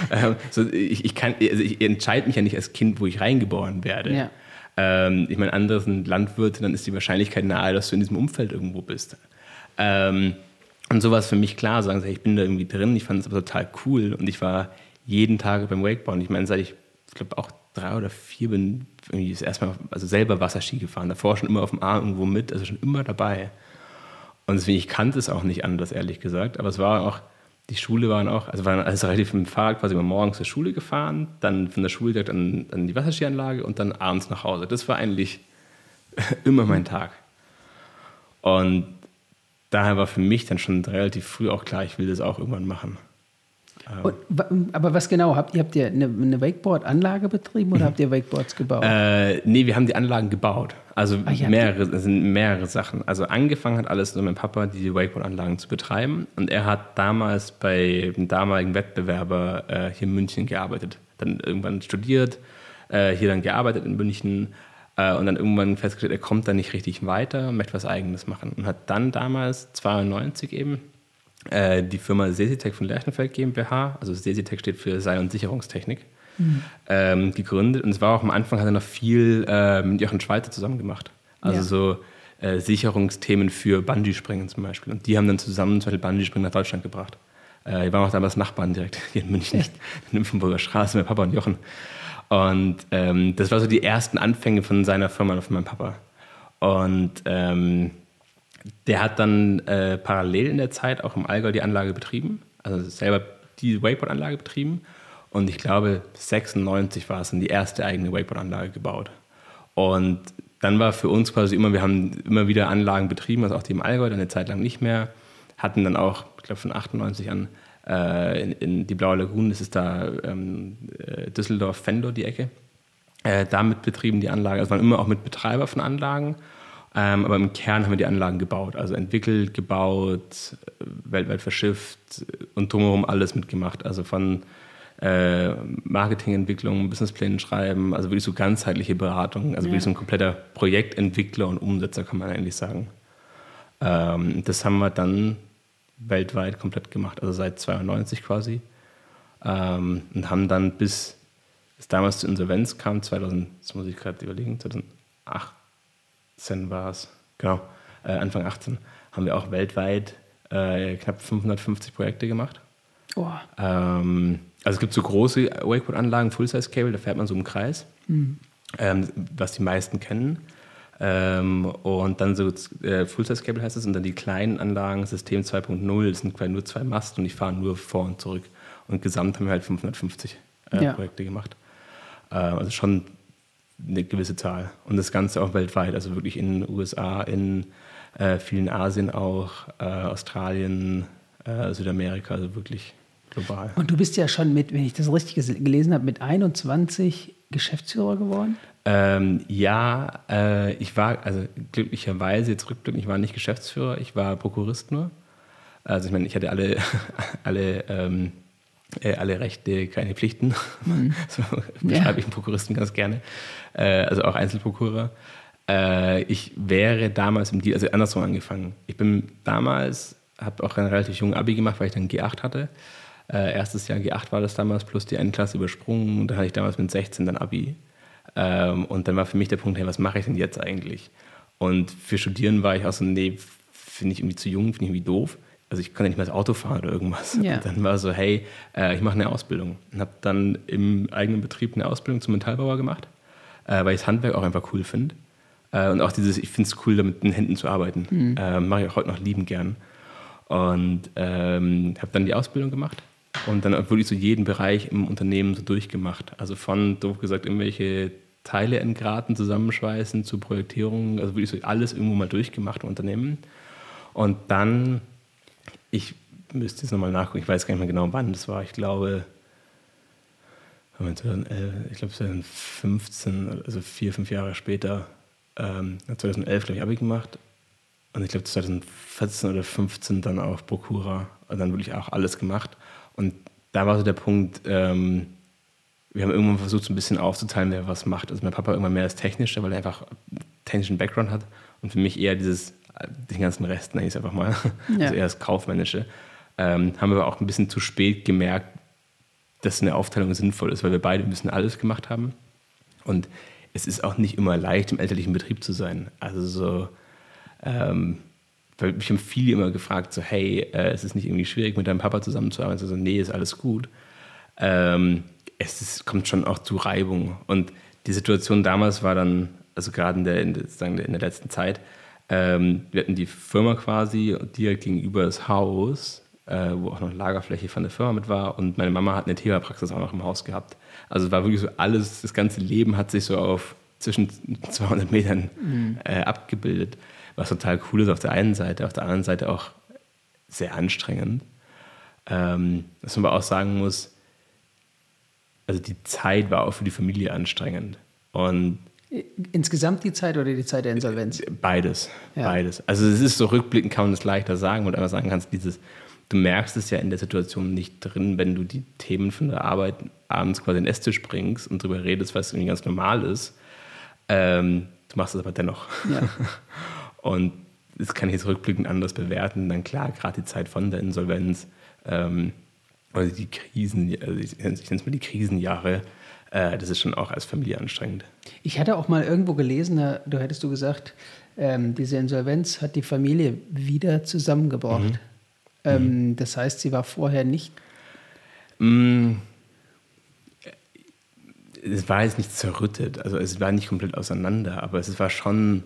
Ich entscheide mich ja nicht als Kind, wo ich reingeboren werde. Ja. Ich meine, andere sind Landwirte, dann ist die Wahrscheinlichkeit nahe, dass du in diesem Umfeld irgendwo bist. Und so war es für mich klar, sagen sie, ich bin da irgendwie drin, ich fand es aber total cool und ich war jeden Tag beim Wakeboarden. Ich meine, seit ich glaube auch 3 oder 4 bin irgendwie das erste Mal also selber Wasserski gefahren. Davor schon immer auf dem Arm irgendwo mit, also schon immer dabei. Und deswegen, ich kannte es auch nicht anders, ehrlich gesagt. Aber es war auch, die Schule waren also relativ mit dem Fahrrad quasi immer morgens zur Schule gefahren, dann von der Schule direkt an die Wasserskianlage und dann abends nach Hause. Das war eigentlich immer mein Tag. Und daher war für mich dann schon relativ früh auch klar, ich will das auch irgendwann machen. Aber was genau? Habt ihr eine Wakeboard-Anlage betrieben oder habt ihr Wakeboards gebaut? Nee, wir haben die Anlagen gebaut. Also mehrere Sachen. Also angefangen hat alles mit meinem Papa, die Wakeboard-Anlagen zu betreiben. Und er hat damals bei dem damaligen Wettbewerber hier in München gearbeitet. Dann irgendwann studiert, hier dann gearbeitet in München und dann irgendwann festgestellt, er kommt da nicht richtig weiter und möchte was Eigenes machen. Und hat dann damals, 1992 eben, die Firma Sesitec von Lerchenfeld GmbH, also Sesitec steht für Seil- und Sicherungstechnik, gegründet. Und es war auch am Anfang, hat er noch viel mit Jochen Schweizer zusammen gemacht. Also so Sicherungsthemen für Bungee-Springen zum Beispiel. Und die haben dann zusammen zum Beispiel Bungee-Springen nach Deutschland gebracht. Die waren auch damals Nachbarn direkt hier in München, in der Nymphenburger Straße mit Papa und Jochen. Und das war so die ersten Anfänge von seiner Firma, von meinem Papa. Und der hat dann parallel in der Zeit auch im Allgäu die Anlage betrieben, also selber die Wakeboard-Anlage betrieben. Und ich glaube, 96 war es dann die erste eigene Wakeboard-Anlage gebaut. Und dann war für uns quasi wir haben immer wieder Anlagen betrieben, also auch die im Allgäu, dann eine Zeit lang nicht mehr. Hatten dann auch, ich glaube von 98 an, in die Blaue Lagune, das ist da Düsseldorf-Venlo, die Ecke. Damit betrieben die Anlage, also waren immer auch mit Betreiber von Anlagen. Aber im Kern haben wir die Anlagen gebaut, also entwickelt, gebaut, weltweit verschifft und drumherum alles mitgemacht. Also von Marketingentwicklung, Businesspläne schreiben, also wirklich so ganzheitliche Beratung, also wirklich so ein kompletter Projektentwickler und Umsetzer, kann man eigentlich sagen. Das haben wir dann weltweit komplett gemacht, also seit 92 quasi. Und haben dann bis es damals zur Insolvenz kam, das muss ich gerade überlegen, 2018 war es, genau, Anfang 18, haben wir auch weltweit knapp 550 Projekte gemacht. Oh. Also es gibt so große Wakeboard-Anlagen, Full-Size-Cable, da fährt man so im Kreis, was die meisten kennen. Und dann so Full-Size-Cable heißt es, und dann die kleinen Anlagen, System 2.0, das sind quasi nur 2 Masten und die fahren nur vor und zurück. Und gesamt haben wir halt 550 Projekte gemacht. Also schon eine gewisse Zahl. Und das Ganze auch weltweit, also wirklich in den USA, in vielen Asien auch, Australien, Südamerika, also wirklich global. Und du bist ja schon wenn ich das richtig gelesen habe, mit 21 Geschäftsführer geworden? Ich war, also glücklicherweise, jetzt rückblickend, ich war nicht Geschäftsführer, ich war Prokurist nur. Also ich meine, ich hatte alle Rechte, keine Pflichten. So beschreibe ich einen Prokuristen ganz gerne. Also auch Einzelprokurer. Ich wäre damals im Deal, also andersrum angefangen. Ich bin damals, habe auch einen relativ jungen Abi gemacht, weil ich dann G8 hatte. Erstes Jahr G8 war das damals, plus die eine Klasse übersprungen. Und dann hatte ich damals mit 16 dann Abi. Und dann war für mich der Punkt, hey, was mache ich denn jetzt eigentlich? Und für Studieren war ich auch so, nee, finde ich irgendwie zu jung, finde ich irgendwie doof. Also ich konnte nicht mehr das Auto fahren oder irgendwas. Ja. Und dann war so, hey, ich mache eine Ausbildung. Und habe dann im eigenen Betrieb eine Ausbildung zum Metallbauer gemacht, weil ich das Handwerk auch einfach cool finde. Und auch ich finde es cool, da mit den Händen zu arbeiten. Mache ich auch heute noch liebend gern. Und habe dann die Ausbildung gemacht und dann wirklich so jeden Bereich im Unternehmen so durchgemacht. Also von, doof gesagt, irgendwelche Teile entgraten, zusammenschweißen zu Projektierung, also wirklich so alles irgendwo mal durchgemacht im Unternehmen. Und dann, ich müsste jetzt nochmal nachgucken, ich weiß gar nicht mehr genau, wann das war. Ich glaube 2015, also 4-5 Jahre später, 2011, glaube ich, Abi gemacht. Und ich glaube 2014 oder 2015 dann auch Prokura. Und dann wirklich auch alles gemacht. Und da war so der Punkt, wir haben irgendwann versucht, so ein bisschen aufzuteilen, wer was macht. Also mein Papa irgendwann mehr das Technische, weil er einfach technischen Background hat. Und für mich eher den ganzen Rest, nenne ich es einfach mal, also eher das Kaufmännische. Haben wir aber auch ein bisschen zu spät gemerkt, dass eine Aufteilung sinnvoll ist, weil wir beide ein bisschen alles gemacht haben. Und es ist auch nicht immer leicht, im elterlichen Betrieb zu sein. Also so, weil mich haben viele immer gefragt, so hey, es ist nicht irgendwie schwierig, mit deinem Papa zusammenzuarbeiten. Also nee, ist alles gut. Es kommt schon auch zu Reibung. Und die Situation damals war dann, also gerade in der letzten Zeit, wir hatten die Firma quasi direkt gegenüber das Haus, wo auch noch Lagerfläche von der Firma mit war, und meine Mama hat eine Therapiepraxis auch noch im Haus gehabt. Also es war wirklich so alles, das ganze Leben hat sich so auf zwischen 200 Metern abgebildet, was total cool ist auf der einen Seite, auf der anderen Seite auch sehr anstrengend. Dass man aber auch sagen muss, also die Zeit war auch für die Familie anstrengend. Und insgesamt die Zeit oder die Zeit der Insolvenz? Beides. Also es ist so rückblickend, kann man das leichter sagen, und einfach sagen kannst, du merkst es ja in der Situation nicht drin, wenn du die Themen von der Arbeit abends quasi in den Esstisch bringst und drüber redest, was irgendwie ganz normal ist. Du machst es aber dennoch. Ja. Und das kann ich jetzt rückblickend anders bewerten. Dann klar, gerade die Zeit von der Insolvenz, oder die Krisen, also ich nenne es mal die Krisenjahre, das ist schon auch als Familie anstrengend. Ich hatte auch mal irgendwo gelesen, du hättest gesagt, diese Insolvenz hat die Familie wieder zusammengebracht. Das heißt, sie war vorher nicht... Es war jetzt nicht zerrüttet, also es war nicht komplett auseinander, aber es war schon...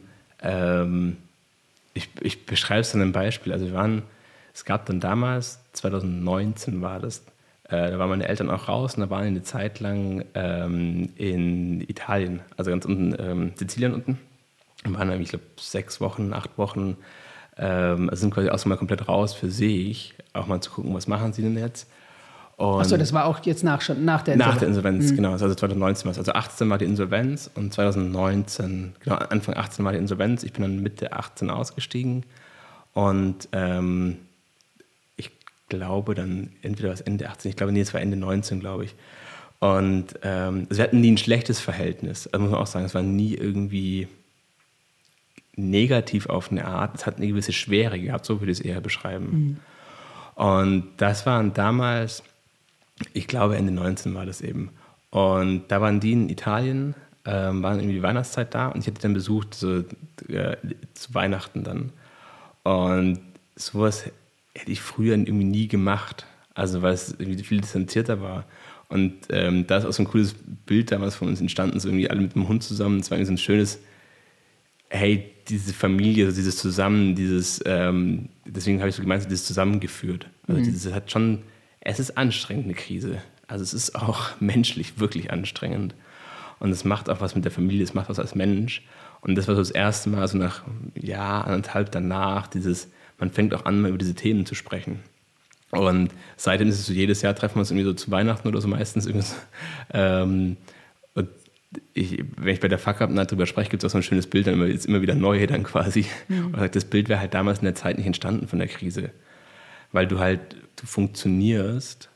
Ich beschreibe es an einem Beispiel. Also es gab dann damals, 2019 war das, da waren meine Eltern auch raus und da waren die eine Zeit lang in Italien, also ganz unten, Sizilien unten. Und waren dann, ich glaube, 6 Wochen, 8 Wochen, also sind quasi auch so mal komplett raus für sich, auch mal zu gucken, was machen sie denn jetzt. Achso, das war auch jetzt nach der Insolvenz? Nach der Insolvenz, genau. Also 2019 war es. Also 18 war die Insolvenz und 2019, genau, Anfang 18 war die Insolvenz. Ich bin dann Mitte 18 ausgestiegen und ich glaube dann, entweder war es Ende 18, ich glaube, nee, es war Ende 19, glaube ich. Und wir hatten nie ein schlechtes Verhältnis. Also muss man auch sagen, es war nie irgendwie negativ auf eine Art. Es hat eine gewisse Schwere gehabt, so würde ich es eher beschreiben. Und das waren damals... Ich glaube, Ende 19 war das eben. Und da waren die in Italien, waren irgendwie die Weihnachtszeit da und ich hatte die dann besucht, so, zu Weihnachten dann. Und sowas hätte ich früher irgendwie nie gemacht, also weil es irgendwie viel distanzierter war. Und da ist auch so ein cooles Bild damals von uns entstanden, so irgendwie alle mit dem Hund zusammen. Es war irgendwie so ein schönes, hey, diese Familie, also dieses Zusammen, deswegen habe ich so gemeint, dieses Zusammengeführt. Also dieses hat schon... Es ist anstrengend, eine Krise. Also es ist auch menschlich wirklich anstrengend. Und es macht auch was mit der Familie, es macht was als Mensch. Und das war so das erste Mal, so nach Jahr, 1,5 danach, man fängt auch an, mal über diese Themen zu sprechen. Und seitdem ist es so, jedes Jahr treffen wir uns irgendwie so zu Weihnachten oder so meistens. Und wenn ich bei der Fuck-Up-Night drüber spreche, gibt es auch so ein schönes Bild, dann ist immer wieder neu dann quasi. Und das Bild wäre halt damals in der Zeit nicht entstanden von der Krise. Weil du funktionierst,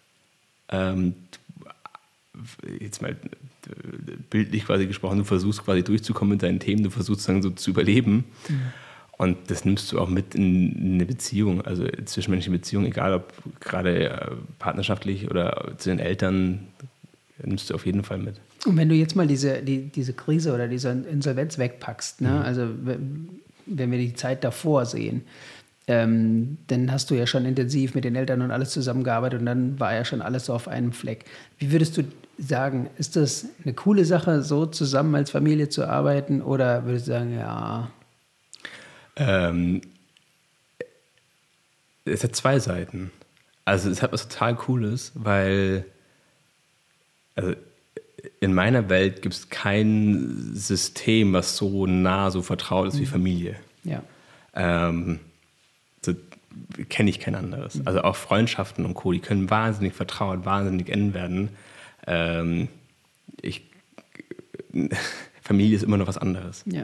jetzt mal bildlich quasi gesprochen, du versuchst quasi durchzukommen mit deinen Themen, du versuchst dann so zu überleben. Und das nimmst du auch mit in eine Beziehung, also zwischenmenschliche Beziehung, egal ob gerade partnerschaftlich oder zu den Eltern, nimmst du auf jeden Fall mit. Und wenn du jetzt mal diese Krise oder diese Insolvenz wegpackst, ne? Also wenn wir die Zeit davor sehen, dann hast du ja schon intensiv mit den Eltern und alles zusammengearbeitet und dann war ja schon alles so auf einem Fleck. Wie würdest du sagen, ist das eine coole Sache, so zusammen als Familie zu arbeiten, oder würdest du sagen, ja? Es hat 2 Seiten. Also es hat was total Cooles, weil also in meiner Welt gibt es kein System, was so nah, so vertraut ist wie Familie. Ja. So kenne ich kein anderes. Also auch Freundschaften und Co., die können wahnsinnig vertraut, wahnsinnig eng werden. Familie ist immer noch was anderes. Ja.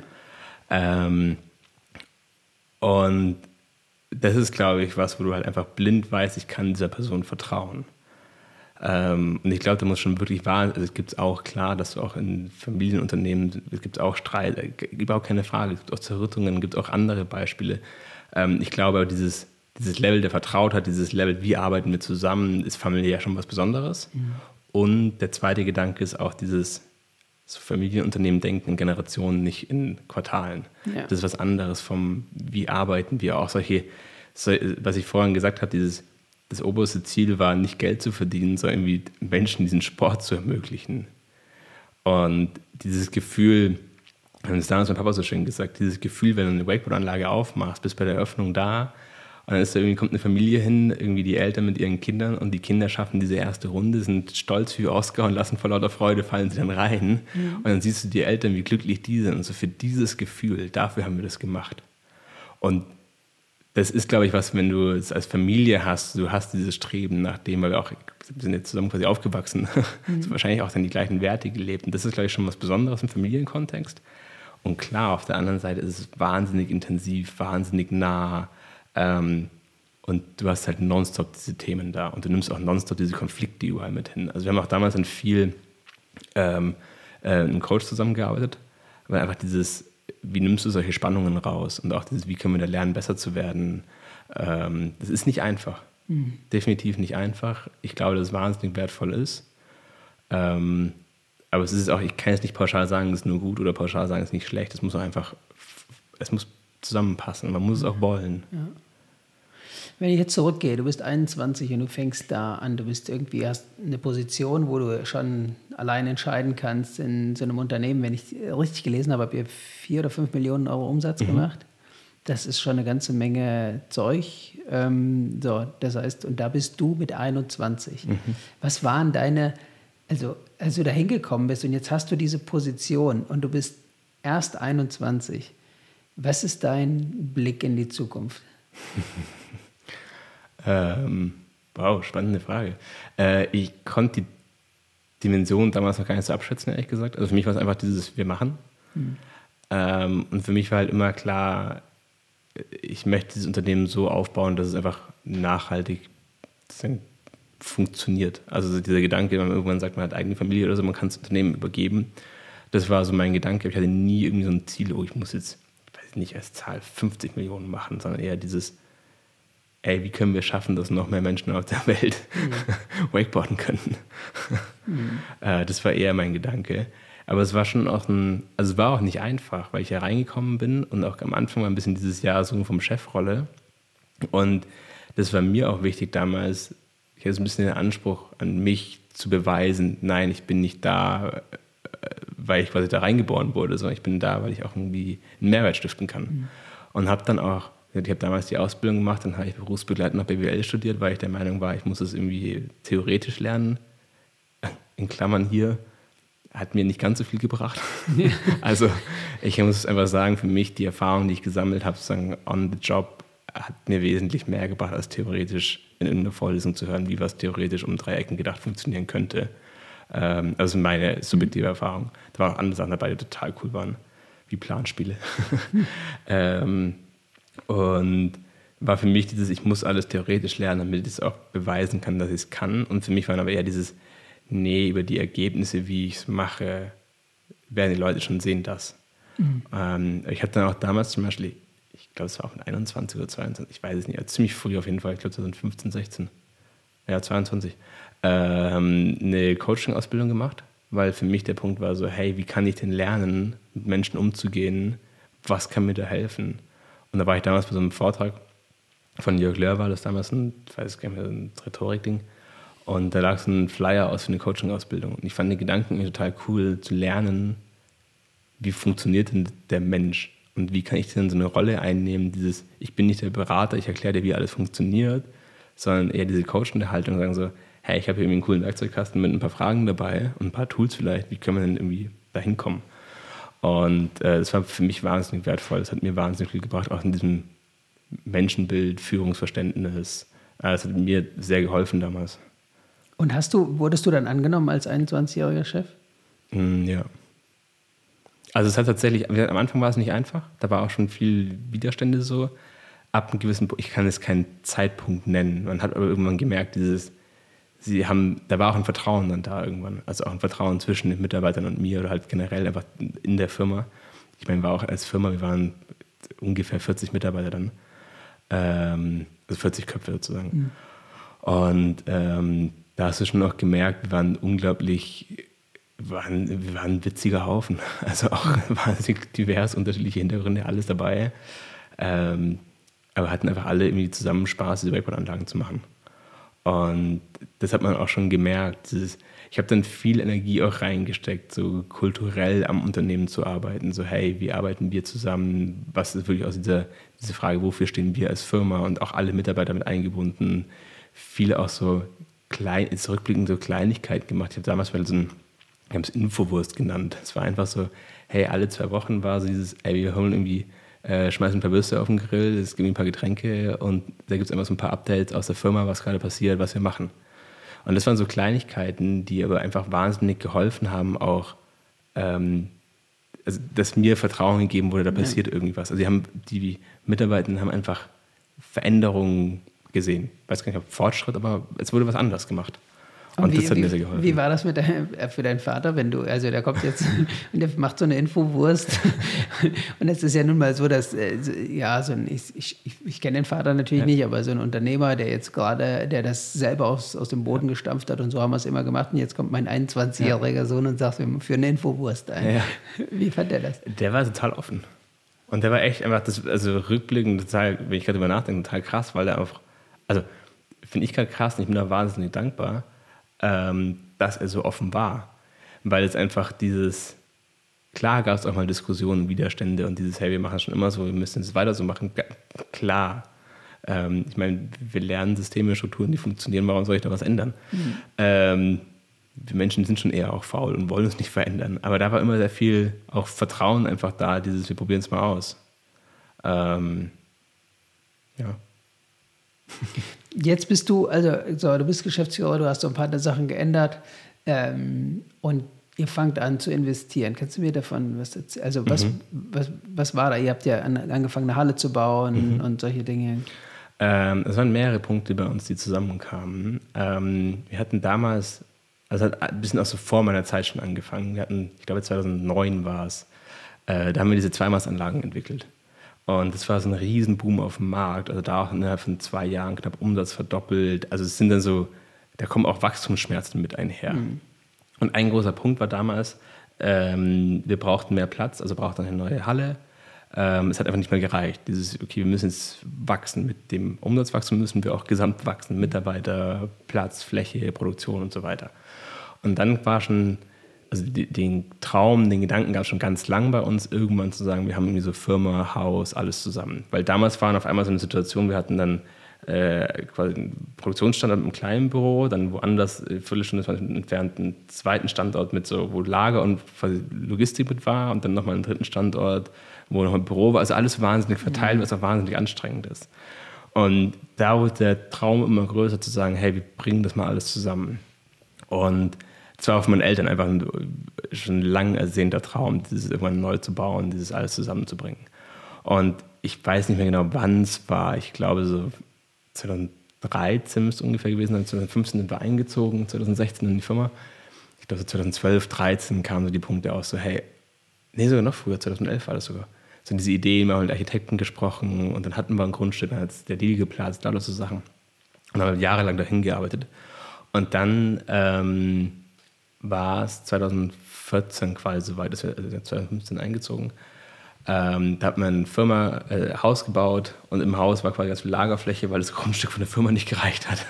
Und das ist, glaube ich, was, wo du halt einfach blind weißt, ich kann dieser Person vertrauen. Und ich glaube, da muss schon wirklich wahr, also es gibt auch klar, dass du auch in Familienunternehmen, es gibt auch Streit, überhaupt keine Frage, es gibt auch Zerrüttungen, es gibt auch andere Beispiele. Ich glaube, dieses Level der Vertrautheit, dieses Level, wie arbeiten wir zusammen, ist familiär schon was Besonderes. Und der zweite Gedanke ist auch dieses Familienunternehmen denken in Generationen, nicht in Quartalen. Ja. Das ist was anderes vom, wie arbeiten wir auch was ich vorhin gesagt habe, das oberste Ziel war, nicht Geld zu verdienen, sondern irgendwie Menschen diesen Sport zu ermöglichen. Und dieses Gefühl, wir haben es damals mein Papa so schön gesagt, dieses Gefühl, wenn du eine Wakeboard-Anlage aufmachst, bist bei der Eröffnung da und dann kommt eine Familie hin, irgendwie die Eltern mit ihren Kindern und die Kinder schaffen diese erste Runde, sind stolz wie Oscar und lassen vor lauter Freude, fallen sie dann rein. Und dann siehst du die Eltern, wie glücklich die sind. Und so für dieses Gefühl, dafür haben wir das gemacht. Und das ist, glaube ich, was, wenn du es als Familie hast, du hast dieses Streben nach dem, weil wir sind jetzt zusammen quasi aufgewachsen, so wahrscheinlich auch dann die gleichen Werte gelebt. Und das ist, glaube ich, schon was Besonderes im Familienkontext. Und klar, auf der anderen Seite ist es wahnsinnig intensiv, wahnsinnig nah. Und du hast halt nonstop diese Themen da. Und du nimmst auch nonstop diese Konflikte überall mit hin. Also wir haben auch damals dann viel einem Coach zusammengearbeitet, weil einfach dieses, wie nimmst du solche Spannungen raus? Und auch dieses, wie können wir da lernen, besser zu werden? Das ist nicht einfach. Definitiv nicht einfach. Ich glaube, dass es wahnsinnig wertvoll ist. Aber es ist auch, ich kann jetzt nicht pauschal sagen, es ist nur gut oder pauschal sagen, es ist nicht schlecht. Es muss auch einfach, es muss zusammenpassen. Man muss es auch wollen. Ja. Wenn ich jetzt zurückgehe, du bist 21 und du fängst da an, du bist irgendwie, hast eine Position, wo du schon allein entscheiden kannst in so einem Unternehmen. Wenn ich richtig gelesen habe, habt ihr 4 oder 5 Millionen Euro Umsatz gemacht. Das ist schon eine ganze Menge Zeug. Das heißt, und da bist du mit 21. Was waren deine, also als du da hingekommen bist und jetzt hast du diese Position und du bist erst 21, was ist dein Blick in die Zukunft? Wow, spannende Frage. Ich konnte die Dimension damals noch gar nicht so abschätzen, ehrlich gesagt. Also für mich war es einfach dieses, wir machen. Und für mich war halt immer klar, ich möchte dieses Unternehmen so aufbauen, dass es einfach nachhaltig funktioniert. Also dieser Gedanke, wenn man irgendwann sagt, man hat eigene Familie oder so, man kann das Unternehmen übergeben. Das war so mein Gedanke. Ich hatte nie irgendwie so ein Ziel, ich muss jetzt, weiß nicht, als Zahl 50 Millionen machen, sondern eher dieses, wie können wir schaffen, dass noch mehr Menschen auf der Welt wakeboarden können. Das war eher mein Gedanke. Aber es war schon auch es war auch nicht einfach, weil ich hier reingekommen bin und auch am Anfang war ein bisschen dieses Jahr so vom Chefrolle. Und das war mir auch wichtig damals, ich hatte so ein bisschen den Anspruch an mich zu beweisen, nein, ich bin nicht da, weil ich quasi da reingeboren wurde, sondern ich bin da, weil ich auch irgendwie einen Mehrwert stiften kann. Und habe dann auch, ich habe damals die Ausbildung gemacht, dann habe ich berufsbegleitend noch BWL studiert, weil ich der Meinung war, ich muss es irgendwie theoretisch lernen. In Klammern hier, hat mir nicht ganz so viel gebracht. Ja. Also ich muss einfach sagen, für mich die Erfahrung, die ich gesammelt habe, sozusagen on the job, hat mir wesentlich mehr gebracht, als theoretisch in einer Vorlesung zu hören, wie was theoretisch um 3 Ecken gedacht funktionieren könnte. Also meine subjektive Erfahrung. Da waren auch andere Sachen dabei, die total cool waren, wie Planspiele. Und war für mich dieses, ich muss alles theoretisch lernen, damit ich es auch beweisen kann, dass ich es kann. Und für mich war aber eher dieses, nee, über die Ergebnisse, wie ich es mache, werden die Leute schon sehen, das. Ich habe dann auch damals zum Beispiel, ich glaube, es war auch in 21 oder 22, ich weiß es nicht, also ziemlich früh auf jeden Fall, ich glaube 2015, 16, ja 22, eine Coaching-Ausbildung gemacht, weil für mich der Punkt war so, hey, wie kann ich denn lernen, mit Menschen umzugehen, was kann mir da helfen? Und da war ich damals bei so einem Vortrag von Jörg Löhr, war das damals ein Rhetorik-Ding. Und da lag so ein Flyer aus für eine Coaching-Ausbildung. Und ich fand den Gedanken total cool, zu lernen, wie funktioniert denn der Mensch? Und wie kann ich denn so eine Rolle einnehmen, dieses, ich bin nicht der Berater, ich erkläre dir, wie alles funktioniert, sondern eher diese coachende Haltung und sagen so, hey, ich habe hier irgendwie einen coolen Werkzeugkasten mit ein paar Fragen dabei und ein paar Tools vielleicht, wie können wir denn irgendwie da hinkommen? Und das war für mich wahnsinnig wertvoll, das hat mir wahnsinnig viel gebracht, auch in diesem Menschenbild, Führungsverständnis. Das hat mir sehr geholfen damals. Und wurdest du dann angenommen als 21-jähriger Chef? Ja. Also es hat tatsächlich, am Anfang war es nicht einfach, da war auch schon viel Widerstände so. Ab einem gewissen Punkt, ich kann es keinen Zeitpunkt nennen. Man hat aber irgendwann gemerkt, da war auch ein Vertrauen dann da irgendwann. Also auch ein Vertrauen zwischen den Mitarbeitern und mir oder halt generell einfach in der Firma. Ich meine, war auch als Firma, wir waren ungefähr 40 Mitarbeiter dann. Also 40 Köpfe sozusagen. Und da hast du schon noch gemerkt, wir waren ein witziger Haufen. Also auch wahnsinnig divers, unterschiedliche Hintergründe, alles dabei. Aber hatten einfach alle irgendwie zusammen Spaß, diese Wakeboard-Anlagen zu machen. Und das hat man auch schon gemerkt. Ich habe dann viel Energie auch reingesteckt, so kulturell am Unternehmen zu arbeiten. So, hey, wie arbeiten wir zusammen? Was ist wirklich aus diese Frage, wofür stehen wir als Firma? Und auch alle Mitarbeiter mit eingebunden. Viele auch so zurückblickend so Kleinigkeiten gemacht. Ich habe damals mal wir haben es Infowurst genannt. Es war einfach so, hey, alle 2 Wochen war so dieses, ey, wir holen irgendwie, schmeißen ein paar Würste auf den Grill, es gibt ein paar Getränke und da gibt es immer so ein paar Updates aus der Firma, was gerade passiert, was wir machen. Und das waren so Kleinigkeiten, die aber einfach wahnsinnig geholfen haben, auch, also, dass mir Vertrauen gegeben wurde, da passiert irgendwas. Also die Mitarbeiter haben einfach Veränderungen gesehen. Ich weiß gar nicht, ob Fortschritt, aber es wurde was anderes gemacht. Und das hat mir sehr geholfen. Wie war das für deinen Vater, also der kommt jetzt und der macht so eine Infowurst und es ist ja nun mal so, dass, ich kenne den Vater natürlich nicht, aber so ein Unternehmer, der das selber aus dem Boden gestampft hat und so haben wir es immer gemacht und jetzt kommt mein 21-jähriger Sohn und sagt, wir führen eine Infowurst ein. Ja. Wie fand der das? Der war total offen und der war echt einfach, rückblickend total, wenn ich gerade drüber nachdenke, total krass, weil der einfach, also finde ich gerade krass und ich bin da wahnsinnig dankbar, dass er so offen war. Weil es einfach klar gab es auch mal Diskussionen und Widerstände und hey, wir machen es schon immer so, wir müssen es weiter so machen. Klar. Ich meine, wir lernen Systeme, Strukturen, die funktionieren, warum soll ich da was ändern? Wir Menschen sind schon eher auch faul und wollen uns nicht verändern. Aber da war immer sehr viel auch Vertrauen einfach da, wir probieren es mal aus. Ja. Jetzt bist du, du bist Geschäftsführer, du hast so ein paar Sachen geändert und ihr fangt an zu investieren. Kannst du mir davon was erzählen? Also was war da? Ihr habt ja angefangen, eine Halle zu bauen und solche Dinge. Es waren mehrere Punkte bei uns, die zusammenkamen. Wir hatten damals, also hat ein bisschen auch so vor meiner Zeit schon angefangen. Wir hatten, ich glaube 2009 war es, da haben wir diese Zweimaßanlagen entwickelt. Und das war so ein Riesenboom auf dem Markt. Also da auch innerhalb von 2 Jahren knapp Umsatz verdoppelt. Also es sind dann so, da kommen auch Wachstumsschmerzen mit einher. Und ein großer Punkt war damals, wir brauchten mehr Platz, also brauchten eine neue Halle. Es hat einfach nicht mehr gereicht. Okay, wir müssen jetzt wachsen. Mit dem Umsatzwachstum müssen wir auch gesamt wachsen. Mitarbeiter, Platz, Fläche, Produktion und so weiter. Und dann war schon, also den Traum, den Gedanken gab es schon ganz lang bei uns, irgendwann zu sagen, wir haben irgendwie so Firma, Haus, alles zusammen. Weil damals waren auf einmal so eine Situation, wir hatten dann quasi einen Produktionsstandort mit einem kleinen Büro, dann woanders, Viertelstunde entfernt, einen zweiten Standort mit so, wo Lager und Logistik mit war und dann nochmal einen dritten Standort, wo noch ein Büro war. Also alles wahnsinnig verteilt, was auch wahnsinnig anstrengend ist. Und da wurde der Traum immer größer zu sagen, hey, wir bringen das mal alles zusammen. Und es war auch für meine Eltern einfach ein schon lang ersehnter Traum, dieses irgendwann neu zu bauen, dieses alles zusammenzubringen. Und ich weiß nicht mehr genau, wann es war. Ich glaube, so 2013 müsste es ungefähr gewesen sein. 2015 sind wir eingezogen, 2016 in die Firma. Ich glaube, so 2012, 2013 kamen so die Punkte aus, so hey, nee, sogar noch früher, 2011 war das sogar. So diese Idee, wir haben mit Architekten gesprochen und dann hatten wir ein Grundstück, dann hat der Deal geplatzt, lauter so Sachen. Und haben jahrelang dahin gearbeitet. Und dann war es 2014 quasi soweit, dass wir 2015 eingezogen. Da hat man eine Firma, Haus gebaut und im Haus war quasi ganz viel Lagerfläche, weil das Grundstück von der Firma nicht gereicht hat.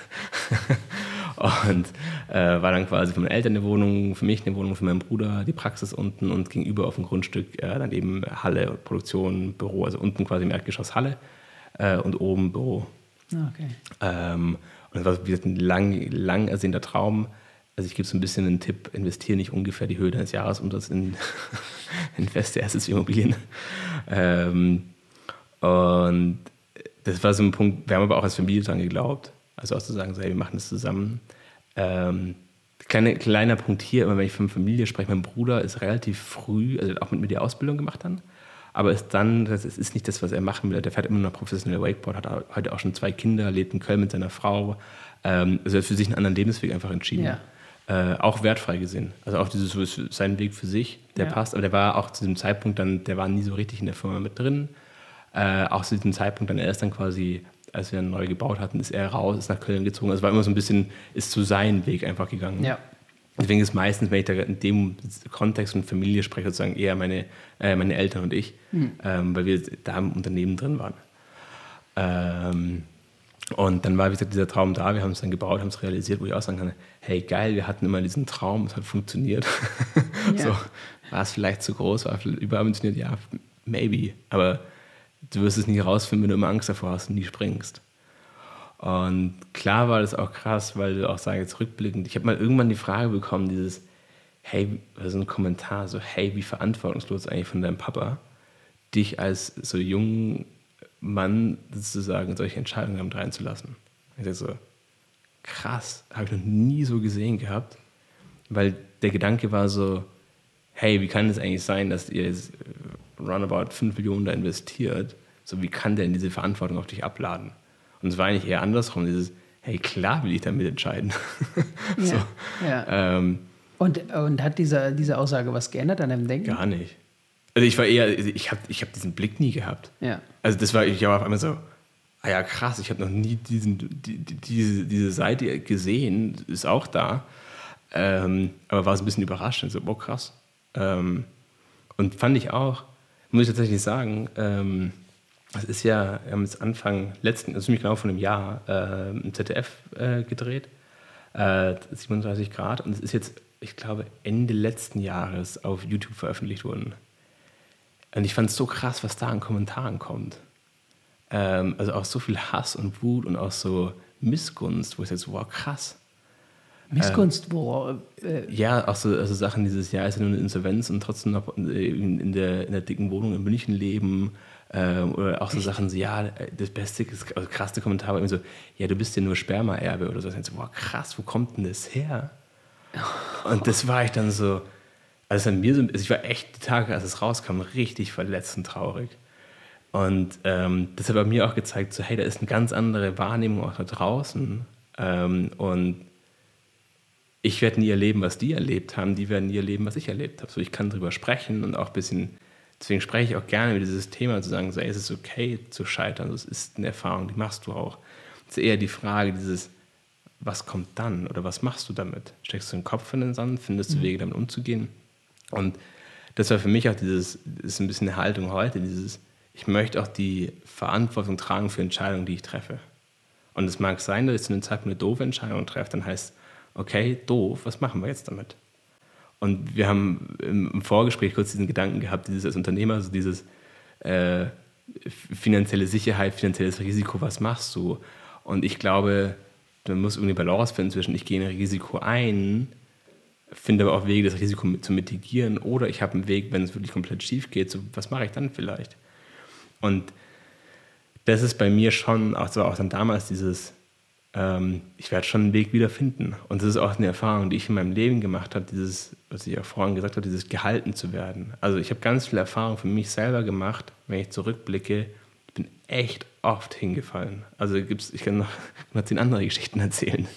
Und war dann quasi für meine Eltern eine Wohnung, für mich eine Wohnung, für meinen Bruder die Praxis unten und gegenüber auf dem Grundstück dann eben Halle, Produktion, Büro, also unten quasi im Erdgeschoss Halle und oben Büro. Okay. Und das war wieder ein lang ersehnter Traum. Also ich gebe so ein bisschen einen Tipp, investiere nicht ungefähr die Höhe deines Jahresumsatzes in feste Assetsimmobilien. Und das war so ein Punkt, wir haben aber auch als Familie dran geglaubt. Also auch zu sagen, so, hey, wir machen das zusammen. Kleiner Punkt hier, immer wenn ich von Familie spreche, mein Bruder ist relativ früh, also auch mit mir die Ausbildung gemacht dann, aber es ist nicht das, was er machen will. Der fährt immer noch professionell Wakeboard, hat heute auch schon 2 Kinder, lebt in Köln mit seiner Frau. Also er hat für sich einen anderen Lebensweg einfach entschieden. Ja. Auch wertfrei gesehen. Also auch sein Weg für sich, der passt. Aber der war auch zu diesem Zeitpunkt dann, der war nie so richtig in der Firma mit drin. Auch zu diesem Zeitpunkt dann, er ist dann quasi, als wir neu gebaut hatten, ist er raus, ist nach Köln gezogen. Also war immer so ein bisschen, ist zu seinem Weg einfach gegangen. Ja. Deswegen ist meistens, wenn ich da in dem Kontext von Familie spreche, sozusagen eher meine Eltern und ich, weil wir da im Unternehmen drin waren. Und dann war, wie gesagt, dieser Traum da, wir haben es dann gebaut, haben es realisiert, wo ich auch sagen kann, hey geil, wir hatten immer diesen Traum, es hat funktioniert. Ja. So, war es vielleicht zu groß, war vielleicht überambitioniert, ja, maybe. Aber du wirst es nie rausfinden, wenn du immer Angst davor hast und nie springst. Und klar war das auch krass, weil du auch sagst, jetzt rückblickend, ich habe mal irgendwann die Frage bekommen, dieses, hey, also ein Kommentar, so, hey, wie verantwortungslos eigentlich von deinem Papa, dich als so jungen Mann sozusagen solche Entscheidungen damit reinzulassen. Ich sage so, krass, habe ich noch nie so gesehen gehabt, weil der Gedanke war so, hey, wie kann es eigentlich sein, dass ihr jetzt roundabout 5 Millionen da investiert, so wie kann der denn diese Verantwortung auf dich abladen? Und es war eigentlich eher andersrum, dieses, hey, klar will ich damit entscheiden. Ja, so. Ja. Und hat diese Aussage was geändert an deinem Denken? Gar nicht. Also ich hab diesen Blick nie gehabt. Ja. Also ich war auf einmal so, ah ja krass, ich habe noch nie diese Seite gesehen, ist auch da. Aber war so ein bisschen überraschend, so, boah krass. Und fand ich auch, muss ich tatsächlich sagen, das ist ja, wir haben jetzt Anfang letzten, also ziemlich genau von einem Jahr, im ZDF gedreht, 37 Grad, und es ist jetzt, ich glaube, Ende letzten Jahres auf YouTube veröffentlicht worden. Und ich fand es so krass, was da an Kommentaren kommt. Also auch so viel Hass und Wut und auch so Missgunst, wo ich jetzt, wow, krass. Missgunst, wo? Ja, auch so also Sachen dieses Jahr ist ja nur eine Insolvenz und trotzdem noch in der dicken Wohnung in München leben. Oder auch so Sachen, so, ja, das Beste, also krasse Kommentar war immer so, ja, du bist ja nur Spermaerbe oder so. Und so, wow, krass, wo kommt denn das her? Und das war ich dann so, also an mir so, ich war echt die Tage, als es rauskam, richtig verletzt und traurig. Und das hat bei mir auch gezeigt, so, hey, da ist eine ganz andere Wahrnehmung auch da draußen. Und ich werde nie erleben, was die erlebt haben, die werden nie erleben, was ich erlebt habe. So, ich kann drüber sprechen und auch ein bisschen, deswegen spreche ich auch gerne über dieses Thema, zu sagen, so, ey, es ist okay zu scheitern, das ist eine Erfahrung, die machst du auch. Es ist eher die Frage, dieses, was kommt dann oder was machst du damit? Steckst du den Kopf in den Sand, findest du Wege, damit umzugehen? Und das war für mich auch dieses, das ist ein bisschen eine Haltung heute, dieses, ich möchte auch die Verantwortung tragen für Entscheidungen, die ich treffe. Und es mag sein, dass ich zu einem Zeitpunkt eine doofe Entscheidung treffe, dann heißt, okay, doof, was machen wir jetzt damit? Und wir haben im Vorgespräch kurz diesen Gedanken gehabt, dieses als Unternehmer, also dieses finanzielle Sicherheit, finanzielles Risiko, was machst du? Und ich glaube, man muss irgendwie Balance finden zwischen, ich gehe ein Risiko ein, finde aber auch Wege, das Risiko zu mitigieren, oder ich habe einen Weg, wenn es wirklich komplett schief geht, so, was mache ich dann vielleicht? Und das ist bei mir schon, auch dann damals dieses, ich werde schon einen Weg wiederfinden. Und das ist auch eine Erfahrung, die ich in meinem Leben gemacht habe, dieses, was ich auch vorhin gesagt habe, dieses gehalten zu werden. Also ich habe ganz viel Erfahrung für mich selber gemacht, wenn ich zurückblicke, ich bin echt oft hingefallen. Also ich kann noch 10 andere Geschichten erzählen,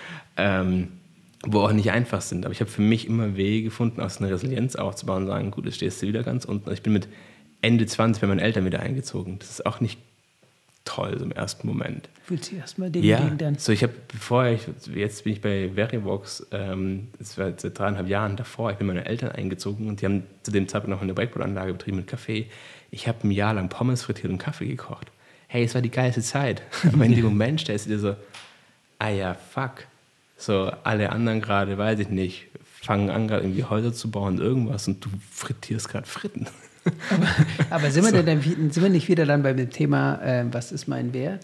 wo auch nicht einfach sind. Aber ich habe für mich immer Wege gefunden, aus einer Resilienz aufzubauen und sagen, gut, jetzt stehst du wieder ganz unten. Ich bin mit Ende 20 bei meinen Eltern wieder eingezogen. Das ist auch nicht toll, so im ersten Moment. Fühlst du erstmal den Ding dann? So jetzt bin ich bei Verivox, das war seit 3,5 Jahren davor, ich bin mit meinen Eltern eingezogen und die haben zu dem Zeitpunkt noch eine Wakeboard-Anlage betrieben mit Kaffee. Ich habe ein Jahr lang Pommes frittiert und Kaffee gekocht. Hey, es war die geilste Zeit. Aber in dem Moment stellst du dir so, ah ja, fuck. So, alle anderen gerade, weiß ich nicht, fangen an, gerade irgendwie Häuser zu bauen, irgendwas, und du frittierst gerade Fritten. Aber sind wir nicht wieder dann beim Thema, was ist mein Wert?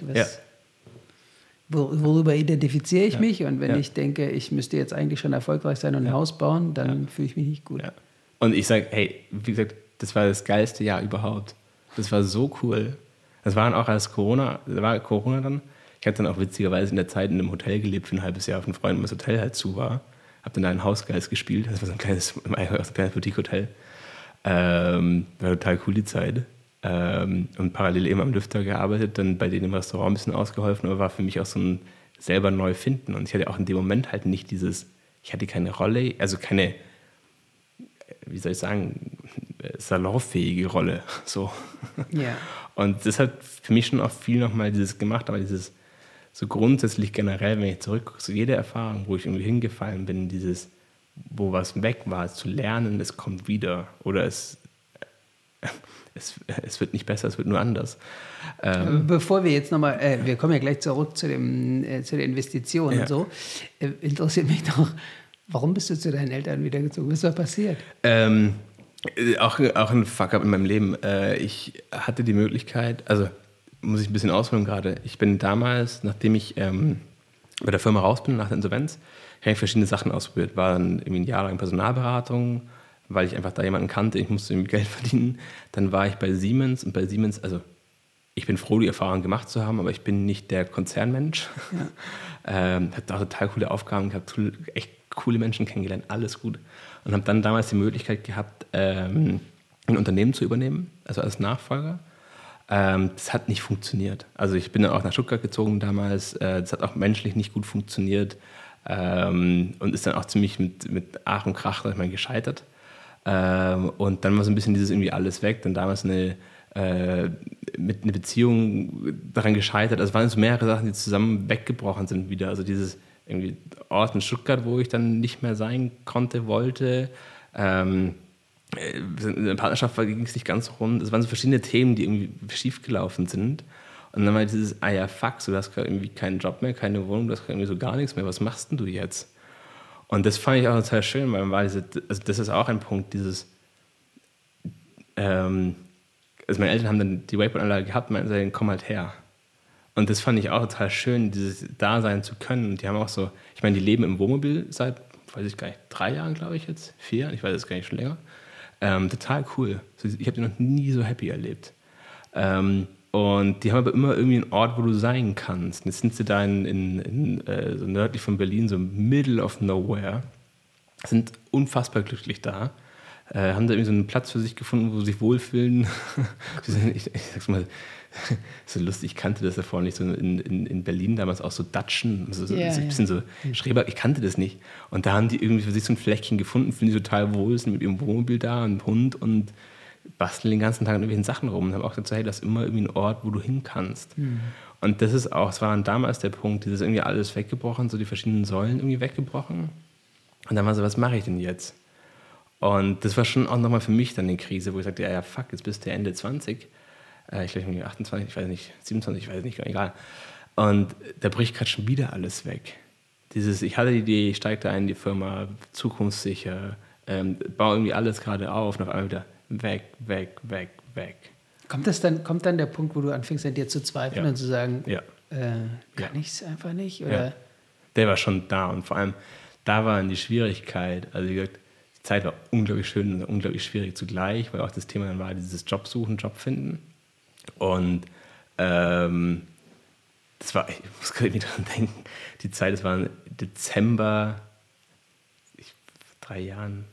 Worüber identifiziere ich mich? Und wenn ich denke, ich müsste jetzt eigentlich schon erfolgreich sein und ein Haus bauen, dann fühle ich mich nicht gut. Ja. Und ich sage, hey, wie gesagt, das war das geilste Jahr überhaupt. Das war so cool. Das war dann auch als Corona dann. Ich habe dann auch witzigerweise in der Zeit in einem Hotel gelebt für ein halbes Jahr auf einen Freund, weil das Hotel halt zu war. Habe dann da einen Hausgeist gespielt. Das war so ein kleines Boutique-Hotel. War total cool die Zeit. Und parallel eben am Lüfter gearbeitet, dann bei denen im Restaurant ein bisschen ausgeholfen, aber war für mich auch so ein selber neu finden. Und ich hatte auch in dem Moment halt nicht ich hatte keine Rolle, also keine, wie soll ich sagen, salonfähige Rolle. So. Yeah. Und das hat für mich schon auch viel nochmal dieses gemacht, aber dieses so grundsätzlich generell, wenn ich zurückgucke, so jede Erfahrung, wo ich irgendwie hingefallen bin, dieses, wo was weg war, zu lernen, es kommt wieder. Oder es wird nicht besser, es wird nur anders. Bevor wir jetzt nochmal, wir kommen ja gleich zurück zu der Investition und so, interessiert mich doch, warum bist du zu deinen Eltern wiedergezogen? Was ist da passiert? Auch ein Fuck-up in meinem Leben. Ich hatte die Möglichkeit, also muss ich ein bisschen ausholen gerade, ich bin damals, nachdem ich bei der Firma raus bin, nach der Insolvenz, habe ich verschiedene Sachen ausprobiert. War dann irgendwie ein Jahr lang Personalberatung, weil ich einfach da jemanden kannte, ich musste irgendwie Geld verdienen. Dann war ich bei Siemens und bei Siemens, also ich bin froh, die Erfahrung gemacht zu haben, aber ich bin nicht der Konzernmensch. Ja. Hatte auch total coole Aufgaben gehabt, echt coole Menschen kennengelernt, alles gut. Und habe dann damals die Möglichkeit gehabt, ein Unternehmen zu übernehmen, also als Nachfolger. Das hat nicht funktioniert. Also ich bin dann auch nach Stuttgart gezogen damals. Das hat auch menschlich nicht gut funktioniert und ist dann auch ziemlich mit Ach und Krach gescheitert. Und dann war so ein bisschen dieses irgendwie alles weg. Dann damals mit einer Beziehung daran gescheitert. Also es waren so mehrere Sachen, die zusammen weggebrochen sind wieder. Also dieses irgendwie Ort in Stuttgart, wo ich dann nicht mehr sein konnte, wollte. In der Partnerschaft ging es nicht ganz rund. Es waren so verschiedene Themen, die irgendwie schiefgelaufen sind. Und dann war dieses, fuck, so, du hast gerade irgendwie keinen Job mehr, keine Wohnung, du hast irgendwie so gar nichts mehr, was machst denn du jetzt? Und das fand ich auch total schön, weil also das ist auch ein Punkt, dieses, also meine Eltern haben dann die Wakeboard-Anlage gehabt, meinten sie, komm halt her. Und das fand ich auch total schön, dieses da sein zu können. Und die haben auch so, ich meine, die leben im Wohnmobil seit, weiß ich gar nicht, 3 Jahren, glaube ich jetzt, 4, ich weiß es gar nicht, schon länger. Total cool. Ich habe die noch nie so happy erlebt. Und die haben aber immer irgendwie einen Ort, wo du sein kannst. Jetzt sind sie da so nördlich von Berlin, so middle of nowhere. Sind unfassbar glücklich da. Haben da irgendwie so einen Platz für sich gefunden, wo sie sich wohlfühlen. Ich sag's mal, so lustig, ich kannte das davor nicht. So in Berlin damals auch so Datschen, so ein bisschen so Schreber, ich kannte das nicht. Und da haben die irgendwie für sich so ein Fleckchen gefunden, fühlen sich total wohl, sind mit ihrem Wohnmobil da, einem Hund und basteln den ganzen Tag an irgendwelchen Sachen rum. Und haben auch gesagt, hey, das ist immer irgendwie ein Ort, wo du hin kannst. Mhm. Und das ist auch, es war dann damals der Punkt, dieses irgendwie alles weggebrochen, so die verschiedenen Säulen irgendwie weggebrochen. Und dann war so, was mache ich denn jetzt? Und das war schon auch nochmal für mich dann eine Krise, wo ich sagte, fuck, jetzt bist du Ende 20. Ich glaube, 28, ich weiß nicht, 27, ich weiß nicht, egal. Und da bricht gerade schon wieder alles weg. Ich hatte die Idee, ich steige da ein in die Firma, zukunftssicher, baue irgendwie alles gerade auf und auf einmal wieder weg. Kommt dann der Punkt, wo du anfängst, an dir zu zweifeln und zu sagen, kann ich es einfach nicht? Oder? Ja. Der war schon da und vor allem, da war die Schwierigkeit, also wie gesagt, die Zeit war unglaublich schön und unglaublich schwierig zugleich, weil auch das Thema dann war, dieses Job suchen, Job finden. Und das war, ich muss gerade wieder dran denken, die Zeit, das war Dezember, vor 3 Jahren,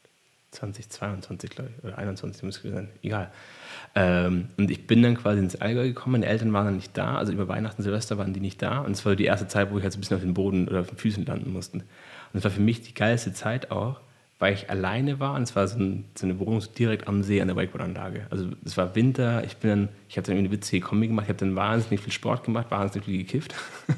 2022, glaube ich, oder 21, müsste es sein, egal. Und ich bin dann quasi ins Allgäu gekommen, meine Eltern waren dann nicht da, also über Weihnachten, Silvester waren die nicht da. Und es war die erste Zeit, wo ich halt so ein bisschen auf den Boden oder auf den Füßen landen musste. Und es war für mich die geilste Zeit auch, weil ich alleine war und es war so eine Wohnung direkt am See an der Wakeboard-Anlage. Also es war Winter, ich habe dann irgendwie eine witzige Kombi gemacht, ich habe dann wahnsinnig viel Sport gemacht, wahnsinnig viel gekifft.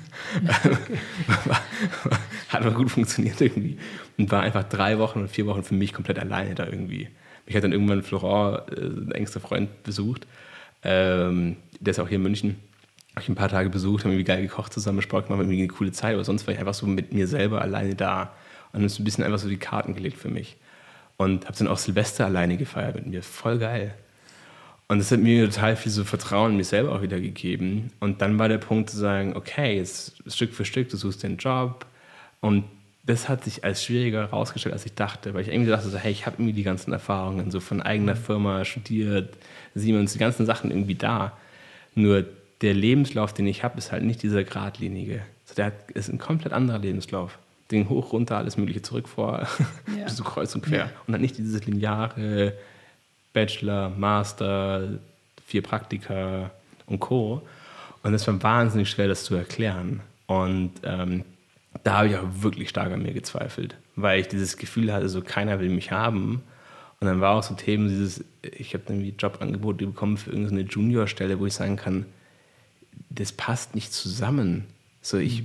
Hat aber gut funktioniert irgendwie. Und war einfach 3 Wochen oder 4 Wochen für mich komplett alleine da irgendwie. Mich hat dann irgendwann Florent, ein engster Freund, besucht. Der ist auch hier in München. Habe ich ein paar Tage besucht, haben irgendwie geil gekocht zusammen, Sport gemacht, irgendwie eine coole Zeit. Aber sonst war ich einfach so mit mir selber alleine da. Und dann ist ein bisschen einfach so die Karten gelegt für mich. Und habe dann auch Silvester alleine gefeiert mit mir. Voll geil. Und das hat mir total viel so Vertrauen in mich selber auch wieder gegeben. Und dann war der Punkt zu sagen, okay, jetzt Stück für Stück, du suchst den Job. Und das hat sich als schwieriger herausgestellt, als ich dachte. Weil ich irgendwie dachte, so, hey, ich habe irgendwie die ganzen Erfahrungen, so von eigener Firma studiert, Siemens, die ganzen Sachen irgendwie da. Nur der Lebenslauf, den ich habe, ist halt nicht dieser geradlinige. Also ist ein komplett anderer Lebenslauf. Ding hoch, runter, alles Mögliche zurück, vor, so kreuz und quer. Ja. Und dann nicht dieses lineare Bachelor, Master, 4 Praktika und Co. Und das war wahnsinnig schwer, das zu erklären. Und da habe ich auch wirklich stark an mir gezweifelt, weil ich dieses Gefühl hatte, so keiner will mich haben. Und dann war auch so Themen, ich habe dann irgendwie Jobangebote bekommen für irgendeine Juniorstelle, wo ich sagen kann, das passt nicht zusammen. So, ich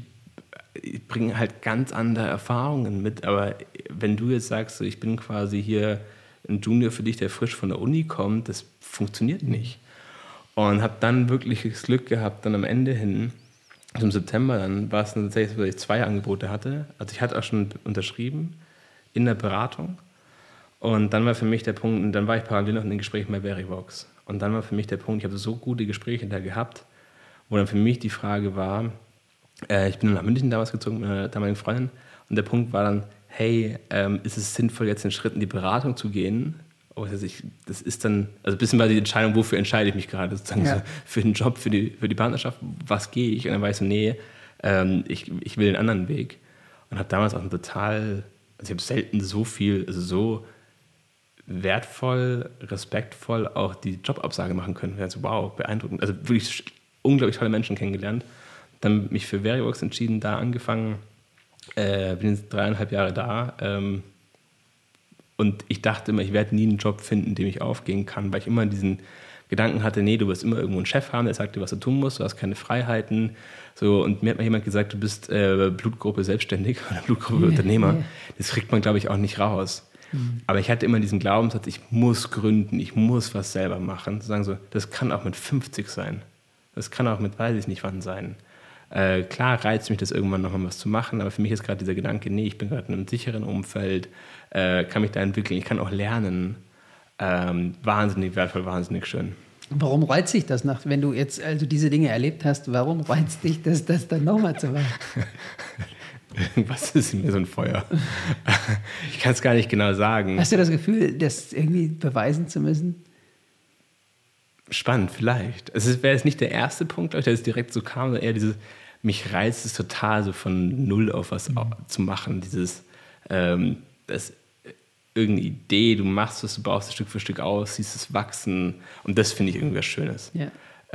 bringe halt ganz andere Erfahrungen mit, aber wenn du jetzt sagst, so, ich bin quasi hier ein Junior für dich, der frisch von der Uni kommt, das funktioniert nicht. Und habe dann wirklich das Glück gehabt, dann am Ende hin, im September, dann war es tatsächlich so, dass ich 2 Angebote hatte. Also ich hatte auch schon unterschrieben in der Beratung. Und dann war für mich der Punkt, und dann war ich parallel noch in den Gesprächen bei Verivox. Und dann war für mich der Punkt, ich habe so gute Gespräche da gehabt, wo dann für mich die Frage war, ich bin nach München damals gezogen mit meiner damaligen Freundin, und der Punkt war dann, hey, ist es sinnvoll, jetzt den Schritt in die Beratung zu gehen? Das ist dann, also ein bisschen war die Entscheidung, wofür entscheide ich mich gerade, sozusagen so für den Job, für die Partnerschaft, was gehe ich? Und dann war ich so, nee, ich will einen anderen Weg. Und habe damals auch also ich habe selten so viel, also so wertvoll, respektvoll auch die Jobabsage machen können. Also wow, beeindruckend. Also wirklich unglaublich tolle Menschen kennengelernt. Dann mich für Verivox entschieden, da angefangen, bin jetzt 3,5 Jahre da. Und ich dachte immer, ich werde nie einen Job finden, in dem ich aufgehen kann, weil ich immer diesen Gedanken hatte, nee, du wirst immer irgendwo einen Chef haben, der sagt dir, was du tun musst, du hast keine Freiheiten. So, und mir hat mal jemand gesagt, du bist Blutgruppe selbstständig oder Blutgruppe Unternehmer. Das kriegt man, glaube ich, auch nicht raus. Aber ich hatte immer diesen Glaubenssatz, ich muss gründen, ich muss was selber machen. Sagen so, das kann auch mit 50 sein. Das kann auch mit, weiß ich nicht wann sein. Klar reizt mich das irgendwann nochmal was zu machen, aber für mich ist gerade dieser Gedanke, nee, ich bin gerade in einem sicheren Umfeld, kann mich da entwickeln, ich kann auch lernen. Wahnsinnig wertvoll, wahnsinnig schön. Warum reizt dich das nach, wenn du jetzt also diese Dinge erlebt hast, warum reizt dich das dann nochmal zu machen? Was ist in mir so ein Feuer? Ich kann es gar nicht genau sagen. Hast du das Gefühl, das irgendwie beweisen zu müssen? Spannend, vielleicht. Es wäre jetzt nicht der erste Punkt, der es direkt so kam, sondern eher dieses, mich reizt es total, so von null auf was zu machen. Dieses, das irgendeine Idee, du machst es, du baust es Stück für Stück aus, siehst es wachsen, und das finde ich irgendwie was Schönes. Ja.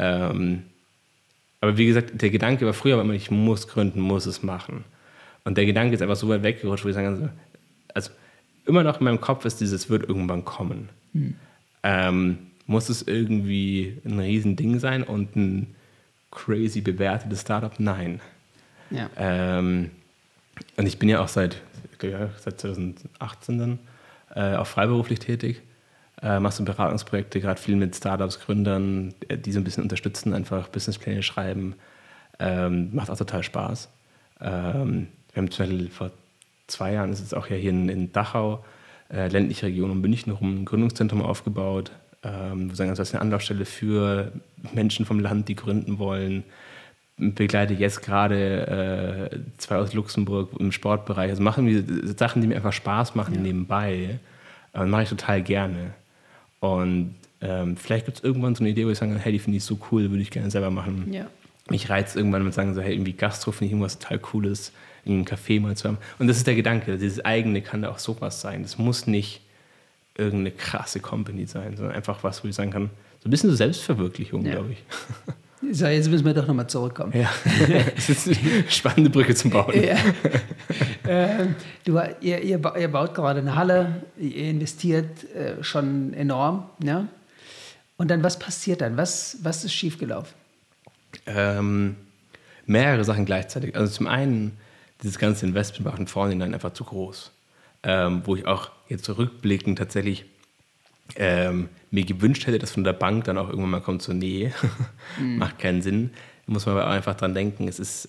Aber wie gesagt, der Gedanke war früher immer, ich muss gründen, muss es machen. Und der Gedanke ist einfach so weit weggerutscht, wo ich sagen kann, also immer noch in meinem Kopf ist dieses, wird irgendwann kommen. Muss es irgendwie ein Riesending sein und ein crazy bewertetes Startup? Nein. Ja. Und ich bin ja auch seit 2018 dann auch freiberuflich tätig. Machst so Beratungsprojekte, gerade viel mit Startups, Gründern, die so ein bisschen unterstützen, einfach Businesspläne schreiben. Macht auch total Spaß. Wir haben zum Beispiel vor 2 Jahren, ist jetzt auch ja hier in Dachau, ländliche Region um München herum, ein Gründungszentrum aufgebaut. Wir sagen, das ist eine Anlaufstelle für Menschen vom Land, die gründen wollen. Begleite jetzt gerade 2 aus Luxemburg im Sportbereich. Also machen wir Sachen, die mir einfach Spaß machen nebenbei. Mache ich total gerne. Und vielleicht gibt es irgendwann so eine Idee, wo ich sage, hey, die finde ich so cool, würde ich gerne selber machen. Ja. Mich reizt irgendwann mit sagen, so, hey, irgendwie Gastro finde ich irgendwas total Cooles, einen Café mal zu haben. Und das ist der Gedanke, dieses eigene kann da auch sowas sein. Das muss nicht irgendeine krasse Company sein, sondern einfach was, wo ich sagen kann, so ein bisschen so Selbstverwirklichung, glaube ich. So, jetzt müssen wir doch nochmal zurückkommen. Ja, das ist eine spannende Brücke zum Bauen. Ja. Ihr baut gerade eine Halle, ihr investiert schon enorm. Ja? Und dann, was passiert dann? Was ist schiefgelaufen? Mehrere Sachen gleichzeitig. Also zum einen, dieses ganze Investment war von vornherein einfach zu groß. Wo ich auch jetzt zurückblickend tatsächlich mir gewünscht hätte, dass von der Bank dann auch irgendwann mal kommt, so nee, macht keinen Sinn. Da muss man aber auch einfach dran denken, es ist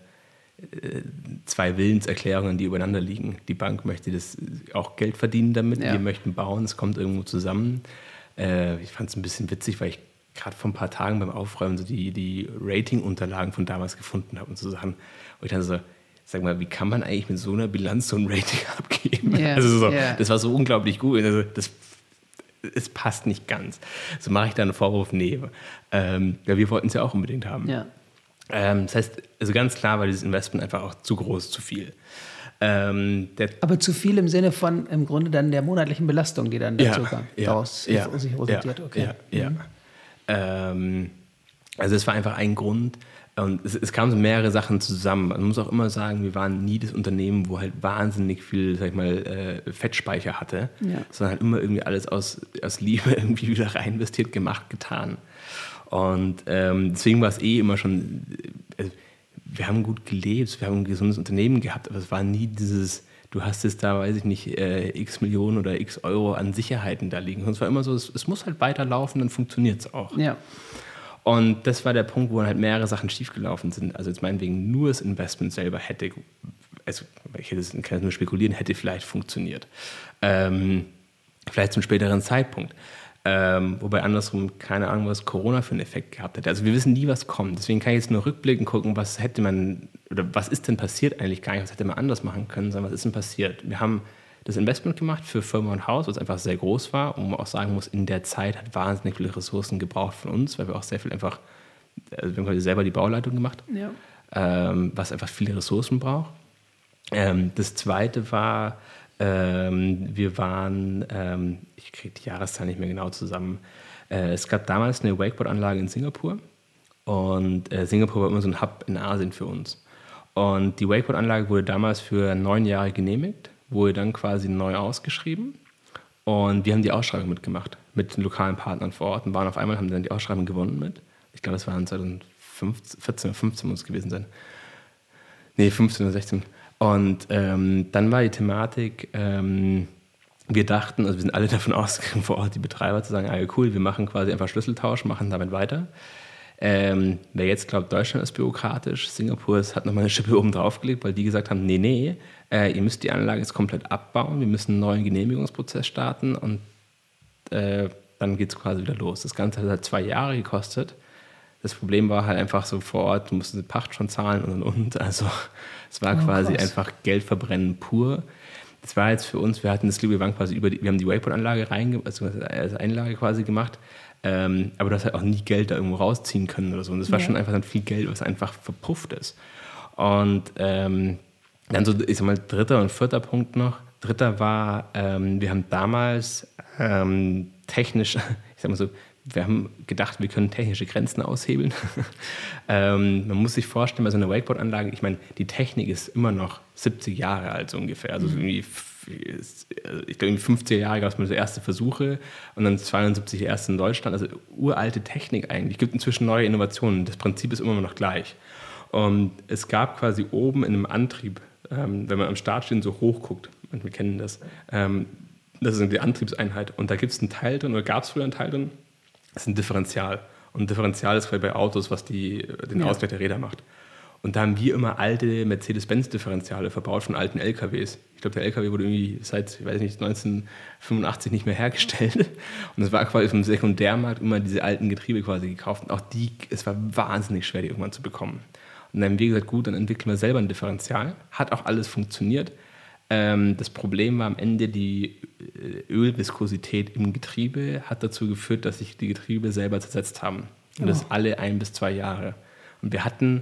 2 Willenserklärungen, die übereinander liegen. Die Bank möchte das auch Geld verdienen damit, wir möchten bauen, es kommt irgendwo zusammen. Ich fand es ein bisschen witzig, weil ich gerade vor ein paar Tagen beim Aufräumen so die Rating-Unterlagen von damals gefunden habe und so Sachen, wo ich dann so, sag mal, wie kann man eigentlich mit so einer Bilanz so ein Rating abgeben? Yeah, also so, das war so unglaublich gut. Also es passt nicht ganz. So mache ich da einen Vorwurf? Nee. Wir wollten es ja auch unbedingt haben. Ja. Das heißt, also ganz klar war dieses Investment einfach auch zu groß, zu viel. Aber zu viel im Sinne von im Grunde dann der monatlichen Belastung, die dann dazu kam. Daraus sich resultiert. Okay. Also es war einfach ein Grund. Und es kamen so mehrere Sachen zusammen. Man muss auch immer sagen, wir waren nie das Unternehmen, wo halt wahnsinnig viel, sag ich mal, Fettspeicher hatte, sondern halt immer irgendwie alles aus Liebe irgendwie wieder rein investiert, gemacht, getan. Und deswegen war es immer schon, wir haben gut gelebt, wir haben ein gesundes Unternehmen gehabt, aber es war nie dieses, du hast jetzt da, weiß ich nicht, x Millionen oder x Euro an Sicherheiten da liegen. Und es war immer so, es muss halt weiterlaufen, dann funktioniert es auch. Ja. Und das war der Punkt, wo halt mehrere Sachen schiefgelaufen sind. Also jetzt meinetwegen nur das Investment selber hätte, also ich kann nur spekulieren, hätte vielleicht funktioniert. Vielleicht zum späteren Zeitpunkt. Wobei andersrum keine Ahnung, was Corona für einen Effekt gehabt hätte. Also wir wissen nie, was kommt. Deswegen kann ich jetzt nur rückblicken, gucken, was hätte man, oder was ist denn passiert eigentlich gar nicht, was hätte man anders machen können, sondern was ist denn passiert? Wir haben das Investment gemacht für Firma und Haus, was einfach sehr groß war, und man auch sagen muss, in der Zeit hat wahnsinnig viele Ressourcen gebraucht von uns, weil wir auch sehr viel einfach, also wir haben selber die Bauleitung gemacht, was einfach viele Ressourcen braucht. Das zweite war, wir waren, ich kriege die Jahreszahl nicht mehr genau zusammen, es gab damals eine Wakeboard-Anlage in Singapur, und Singapur war immer so ein Hub in Asien für uns. Und die Wakeboard-Anlage wurde damals für 9 Jahre genehmigt, wurde dann quasi neu ausgeschrieben, und wir haben die Ausschreibung mitgemacht mit den lokalen Partnern vor Ort und haben dann die Ausschreibung gewonnen mit. Ich glaube, das waren 2014 oder 15 muss es gewesen sein. Nee, 15 oder 16. Und dann war die Thematik, wir dachten, also wir sind alle davon ausgegangen, vor Ort die Betreiber zu sagen, cool, wir machen quasi einfach Schlüsseltausch, machen damit weiter. Wer jetzt glaubt, Deutschland ist bürokratisch, Singapur hat nochmal eine Schippe oben drauf gelegt, weil die gesagt haben, nee, ihr müsst die Anlage jetzt komplett abbauen, wir müssen einen neuen Genehmigungsprozess starten, und dann geht es quasi wieder los. Das Ganze hat halt 2 Jahre gekostet. Das Problem war halt einfach so vor Ort, du musst die Pacht schon zahlen und. Also es war quasi einfach Geldverbrennen pur. Das war jetzt für uns, wir hatten das Glück, wir haben die Wakeboard-Anlage als Einlage quasi gemacht, aber du hast halt auch nie Geld da irgendwo rausziehen können oder so. Und das war schon einfach dann viel Geld, was einfach verpufft ist. Und dann so, ich sag mal, 3. und 4. Punkt noch. 3. war, wir haben damals technisch, ich sag mal so, wir haben gedacht, wir können technische Grenzen aushebeln. Man muss sich vorstellen, bei so einer Wakeboard-Anlage, ich meine, die Technik ist immer noch 70 Jahre alt so ungefähr. Also irgendwie, ich glaube, in den 50er Jahren gab es mal so erste Versuche, und dann 72 die erste in Deutschland. Also uralte Technik eigentlich. Es gibt inzwischen neue Innovationen. Das Prinzip ist immer noch gleich. Und es gab quasi oben in einem Antrieb, wenn man am Start steht und so hoch guckt, und wir kennen das, das ist die Antriebseinheit. Und da gibt es einen Teil drin, oder gab es früher einen Teil drin, das ist ein Differential. Und ein Differential ist bei Autos, was den Ausgleich der Räder macht. Und da haben wir immer alte Mercedes-Benz-Differentiale verbaut von alten LKWs. Ich glaube, der LKW wurde irgendwie seit, ich weiß nicht, 1985 nicht mehr hergestellt. Und es war quasi vom Sekundärmarkt immer diese alten Getriebe quasi gekauft. Und auch es war wahnsinnig schwer, die irgendwann zu bekommen. Und dann haben wir gesagt, gut, dann entwickeln wir selber ein Differential. Hat auch alles funktioniert. Das Problem war am Ende, die Ölviskosität im Getriebe hat dazu geführt, dass sich die Getriebe selber zersetzt haben. Und das alle 1 bis 2 Jahre. Und wir hatten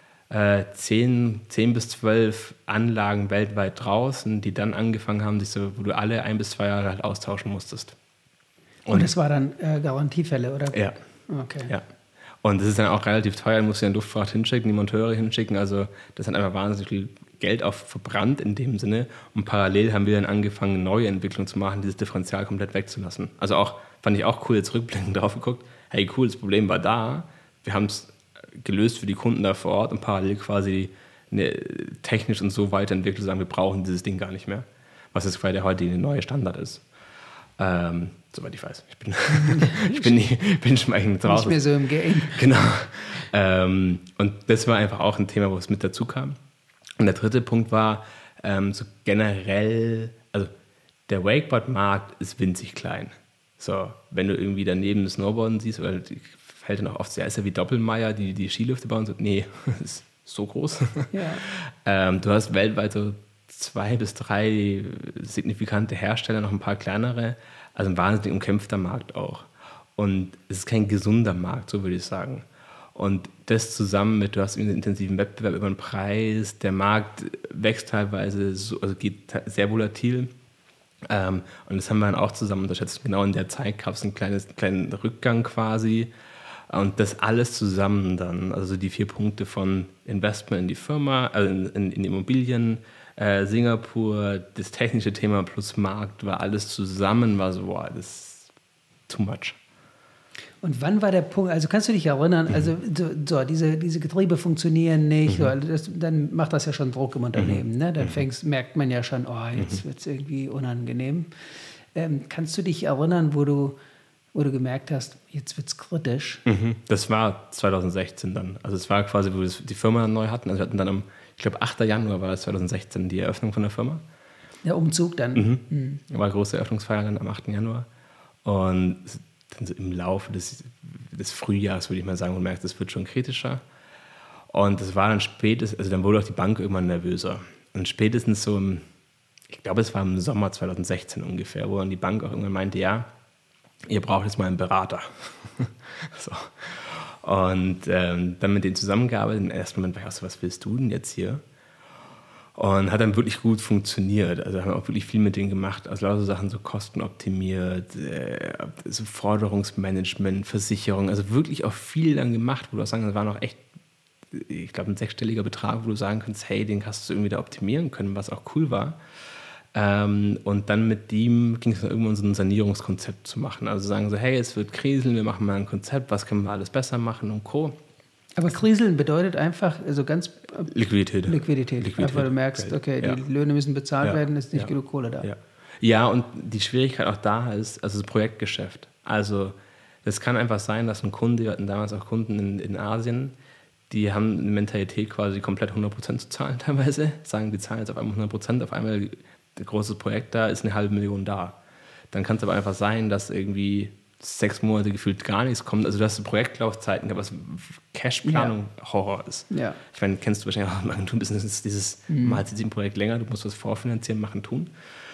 10 bis 12 Anlagen weltweit draußen, die dann angefangen haben, wo du alle 1 bis 2 Jahre halt austauschen musstest. Und das war dann Garantiefälle, oder? Ja. Okay. Ja. Und das ist dann auch relativ teuer, du musst ja einen Luftfracht hinschicken, die Monteure hinschicken. Also das hat einfach wahnsinnig viel Geld auch verbrannt in dem Sinne. Und parallel haben wir dann angefangen, neue Entwicklungen zu machen, dieses Differential komplett wegzulassen. Also auch, fand ich auch cool, jetzt rückblickend drauf geguckt, hey cool, das Problem war da, wir haben es gelöst für die Kunden da vor Ort und parallel quasi technisch und so weiterentwickelt, sagen, wir brauchen dieses Ding gar nicht mehr. Was jetzt quasi der heutige neue Standard ist. Soweit ich weiß. Ich bin schon eigentlich mit draußen. Nicht mehr so im Game. Genau. Und das war einfach auch ein Thema, wo es mit dazu kam. Und der 3. Punkt war so generell, also der Wakeboard-Markt ist winzig klein. So, wenn du irgendwie daneben Snowboarden siehst, oder fällt dann auch oft sehr, ist ja wie Doppelmayr, die Skilifte bauen, so, nee, das ist so groß. Ja. Du hast weltweit so 2 bis 3 signifikante Hersteller, noch ein paar kleinere, also ein wahnsinnig umkämpfter Markt auch. Und es ist kein gesunder Markt, so würde ich sagen. Und das zusammen mit, du hast einen intensiven Wettbewerb über den Preis, der Markt wächst teilweise, also geht sehr volatil. Und das haben wir dann auch zusammen unterschätzt. Genau in der Zeit gab es einen kleinen Rückgang quasi. Und das alles zusammen dann, also die 4 Punkte von Investment in die Firma, also in Immobilien, Singapur, das technische Thema plus Markt, war alles zusammen, war so, wow, das ist too much. Und wann war der Punkt, also kannst du dich erinnern, also diese Getriebe funktionieren nicht, dann macht das ja schon Druck im Unternehmen, ne? Dann merkt man ja schon, jetzt wird es irgendwie unangenehm. Kannst du dich erinnern, wo du gemerkt hast, jetzt wird es kritisch? Das war 2016 dann. Also es war quasi, wo wir die Firma neu hatten. Also wir hatten dann ich glaube 8. Januar war das 2016 die Eröffnung von der Firma. Der Umzug dann? War eine große Eröffnungsfeier dann am 8. Januar. Und dann so im Laufe des Frühjahrs, würde ich mal sagen, man merkt, es wird schon kritischer. Und das war dann also dann wurde auch die Bank irgendwann nervöser. Und spätestens so ich glaube, es war im Sommer 2016 ungefähr, wo dann die Bank auch irgendwann meinte, ja, ihr braucht jetzt mal einen Berater. So. Und dann mit denen zusammengearbeitet. Im ersten Moment war ich auch so, was willst du denn jetzt hier? Und hat dann wirklich gut funktioniert. Also haben wir auch wirklich viel mit denen gemacht. Also lauter Sachen, so kostenoptimiert, so Forderungsmanagement, Versicherung. Also wirklich auch viel dann gemacht, wo du auch sagen, das war noch echt, ich glaube, ein 6-stelliger Betrag, wo du sagen kannst, hey, den hast du irgendwie da optimieren können, was auch cool war. Und dann mit dem ging es dann irgendwann so ein Sanierungskonzept zu machen. Also sagen so, hey, es wird kriseln, wir machen mal ein Konzept, was können wir alles besser machen und Co. Aber kriseln bedeutet einfach, also ganz... Liquidität. Einfach, weil du merkst, okay, die Löhne müssen bezahlt werden, ist nicht genug Kohle da. Ja, und die Schwierigkeit auch da ist, also das Projektgeschäft. Also es kann einfach sein, dass ein Kunde, wir hatten damals auch Kunden in Asien, die haben eine Mentalität quasi komplett 100% zu zahlen teilweise. Sagen, die zahlen jetzt auf einmal 100%, auf einmal ein großes Projekt da, ist 500.000 da. Dann kann es aber einfach sein, dass irgendwie 6 Monate gefühlt gar nichts kommt. Also du hast Projektlaufzeiten, was Cashplanung Horror ist. Ja. Ich meine, kennst du wahrscheinlich auch im Agenturbusiness, dieses mal zieht sich ein Projekt länger, du musst was vorfinanzieren, machen, tun.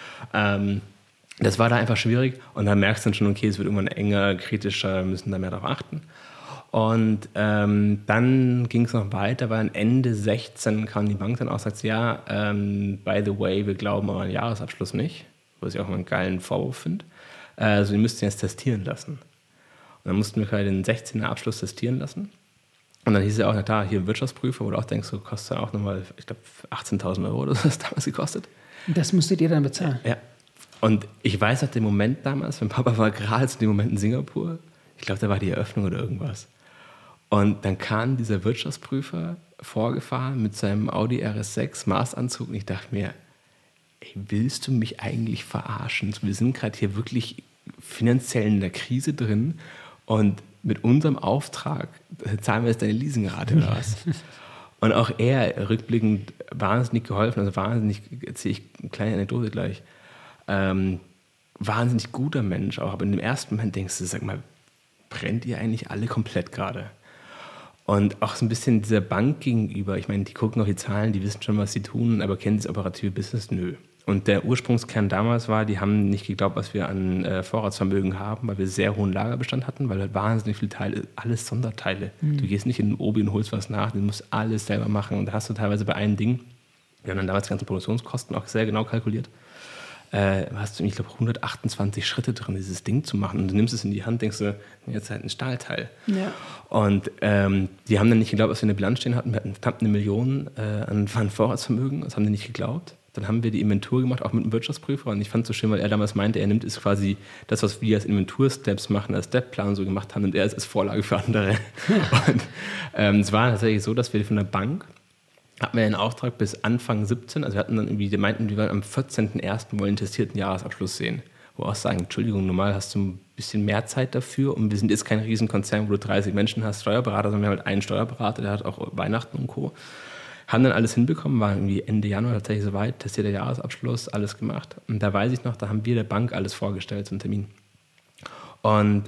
Das war da einfach schwierig und dann merkst du dann schon, okay, es wird irgendwann enger, kritischer, müssen da mehr darauf achten. Und dann ging es noch weiter, weil Ende 16 kam die Bank dann auch und sagte, ja, by the way, wir glauben euren Jahresabschluss nicht, was ich auch mal einen geilen Vorwurf finde. Also ihr müsst ihn jetzt testieren lassen. Und dann mussten wir quasi den 16er Abschluss testieren lassen. Und dann hieß es ja auch, na klar, hier ein Wirtschaftsprüfer, wo du auch denkst, so kostet ja auch nochmal, ich glaube, 18.000 € oder so, das damals gekostet. Das musstet ihr dann bezahlen? Ja. Und ich weiß auch den Moment damals, mein Papa war gerade zu dem Moment in Singapur, ich glaube, da war die Eröffnung oder irgendwas. Und dann kam dieser Wirtschaftsprüfer vorgefahren mit seinem Audi RS6 Maßanzug und ich dachte mir, ey, willst du mich eigentlich verarschen? Wir sind gerade hier wirklich finanziell in der Krise drin und mit unserem Auftrag zahlen wir jetzt deine Leasingrate oder was? Und auch er rückblickend wahnsinnig geholfen, also wahnsinnig, erzähle ich eine kleine Anekdote gleich, wahnsinnig guter Mensch auch, aber in dem ersten Moment denkst du, sag mal, brennt ihr eigentlich alle komplett gerade? Und auch so ein bisschen dieser Bank gegenüber, ich meine, die gucken auch die Zahlen, die wissen schon, was sie tun, aber kennen das operative Business? Nö. Und der Ursprungskern damals war, die haben nicht geglaubt, was wir an Vorratsvermögen haben, weil wir sehr hohen Lagerbestand hatten, weil halt wahnsinnig viele Teile, alles Sonderteile. Du gehst nicht in den Obi und holst was nach, du musst alles selber machen. Und da hast du teilweise bei einem Ding, wir haben dann damals die ganzen Produktionskosten auch sehr genau kalkuliert, hast du, ich glaube, 128 Schritte drin, dieses Ding zu machen. Und du nimmst es in die Hand, denkst du, jetzt halt ein Stahlteil. Ja. Und die haben dann nicht geglaubt, was wir in der Bilanz stehen hatten. Wir hatten knapp 1 Million an Vorratsvermögen, das haben die nicht geglaubt. Dann haben wir die Inventur gemacht, auch mit einem Wirtschaftsprüfer. Und ich fand es so schön, weil er damals meinte, er nimmt es quasi das, was wir als Inventur-Steps machen, als Step-Plan so gemacht haben, und er ist als Vorlage für andere. Und es war tatsächlich so, dass wir von der Bank hatten wir einen Auftrag bis Anfang 17, also wir hatten dann irgendwie, die meinten, wir wollen am 14.01. wollen testierten Jahresabschluss sehen. Wo auch sagen, Entschuldigung, normal hast du ein bisschen mehr Zeit dafür und wir sind jetzt kein Riesenkonzern, wo du 30 Menschen hast, Steuerberater, sondern wir haben halt einen Steuerberater, der hat auch Weihnachten und Co. Haben dann alles hinbekommen, waren irgendwie Ende Januar tatsächlich soweit, testierter Jahresabschluss, alles gemacht. Und da weiß ich noch, da haben wir der Bank alles vorgestellt zum Termin. Und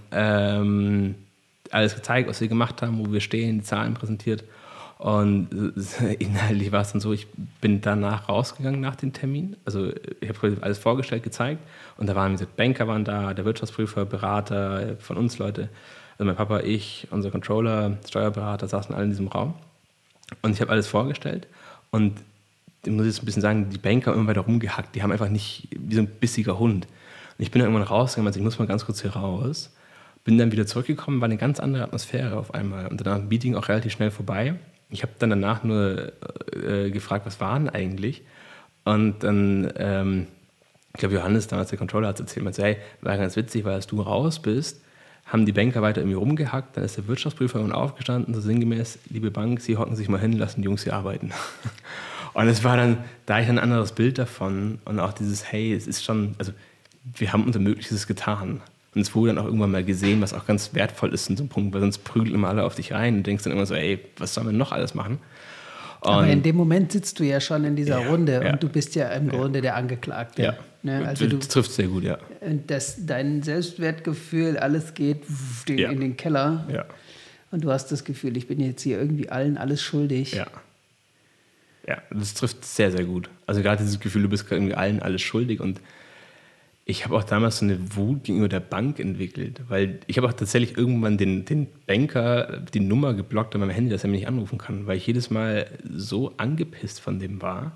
alles gezeigt, was wir gemacht haben, wo wir stehen, die Zahlen präsentiert. Und inhaltlich war es dann so, ich bin danach rausgegangen nach dem Termin. Also ich habe alles vorgestellt, gezeigt. Und da waren, wie gesagt, Banker waren da, der Wirtschaftsprüfer, Berater von uns Leute. Also mein Papa, ich, unser Controller, Steuerberater saßen alle in diesem Raum. Und ich habe alles vorgestellt. Und ich muss jetzt ein bisschen sagen, die Banker haben immer weiter rumgehackt. Die haben einfach nicht, wie so ein bissiger Hund. Und ich bin dann irgendwann rausgegangen, also ich muss mal ganz kurz hier raus. Bin dann wieder zurückgekommen, war eine ganz andere Atmosphäre auf einmal. Und dann war das Meeting auch relativ schnell vorbei. Ich habe dann danach nur gefragt, was war denn eigentlich? Und dann, ich glaube, Johannes, damals der Controller, hat es erzählt, meinte, hey, war ganz witzig, weil als du raus bist, haben die Banker weiter irgendwie rumgehackt, dann ist der Wirtschaftsprüfer irgendwann aufgestanden, so sinngemäß, liebe Bank, Sie hocken sich mal hin, lassen die Jungs hier arbeiten. Und es war dann, da ich ein anderes Bild davon und auch dieses, hey, es ist schon, also wir haben unser Möglichstes getan. Und es wurde dann auch irgendwann mal gesehen, was auch ganz wertvoll ist in so einem Punkt, weil sonst prügeln immer alle auf dich rein und denkst dann immer so, ey, was sollen wir noch alles machen? Aber in dem Moment sitzt du ja schon in dieser Runde und du bist ja im Grunde der Angeklagte. Ja. Ne? Also das trifft sehr gut, ja. Dein Selbstwertgefühl, alles geht in den Keller. Ja. Und du hast das Gefühl, ich bin jetzt hier irgendwie allen alles schuldig. Ja. Ja, das trifft sehr, sehr gut. Also gerade dieses Gefühl, du bist irgendwie allen alles schuldig. Und ich habe auch damals so eine Wut gegenüber der Bank entwickelt, weil ich habe auch tatsächlich irgendwann den Banker die Nummer geblockt an meinem Handy, dass er mich nicht anrufen kann, weil ich jedes Mal so angepisst von dem war.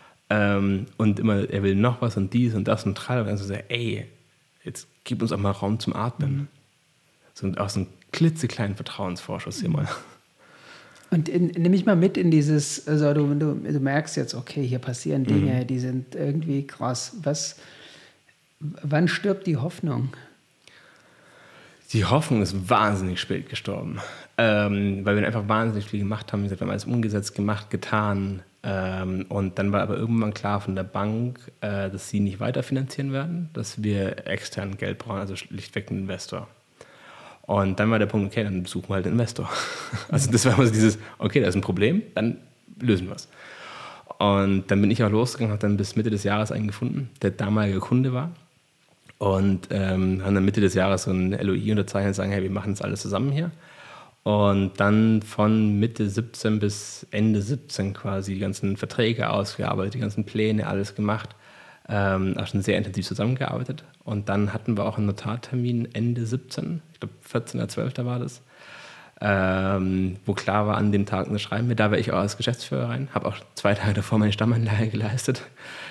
Und immer, er will noch was und dies und das und trall. Und dann so, ey, jetzt gib uns auch mal Raum zum Atmen. So, auch so einen klitzekleinen Vertrauensvorschuss hier mal. Und nimm mich mal mit in dieses, also du merkst jetzt, okay, hier passieren Dinge, die sind irgendwie krass. Wann stirbt die Hoffnung? Die Hoffnung ist wahnsinnig spät gestorben, weil wir einfach wahnsinnig viel gemacht haben. Wir haben alles umgesetzt, gemacht, getan. Und dann war aber irgendwann klar von der Bank, dass sie nicht weiterfinanzieren werden, dass wir extern Geld brauchen, also schlichtweg einen Investor. Und dann war der Punkt, okay, dann suchen wir halt einen Investor. Also das war immer so dieses, okay, da ist ein Problem, dann lösen wir es. Und dann bin ich auch losgegangen, habe dann bis Mitte des Jahres einen gefunden, der damalige Kunde war. Und haben dann Mitte des Jahres so ein LOI unterzeichnet und sagen, hey, wir machen das alles zusammen hier. Und dann von Mitte 17 bis Ende 17 quasi die ganzen Verträge ausgearbeitet, die ganzen Pläne, alles gemacht. Auch schon sehr intensiv zusammengearbeitet. Und dann hatten wir auch einen Notartermin Ende 17, ich glaube 14.12. war das, wo klar war, an dem Tag schreiben wir. Da war ich auch als Geschäftsführer rein, habe auch 2 Tage davor meine Stammanlage geleistet,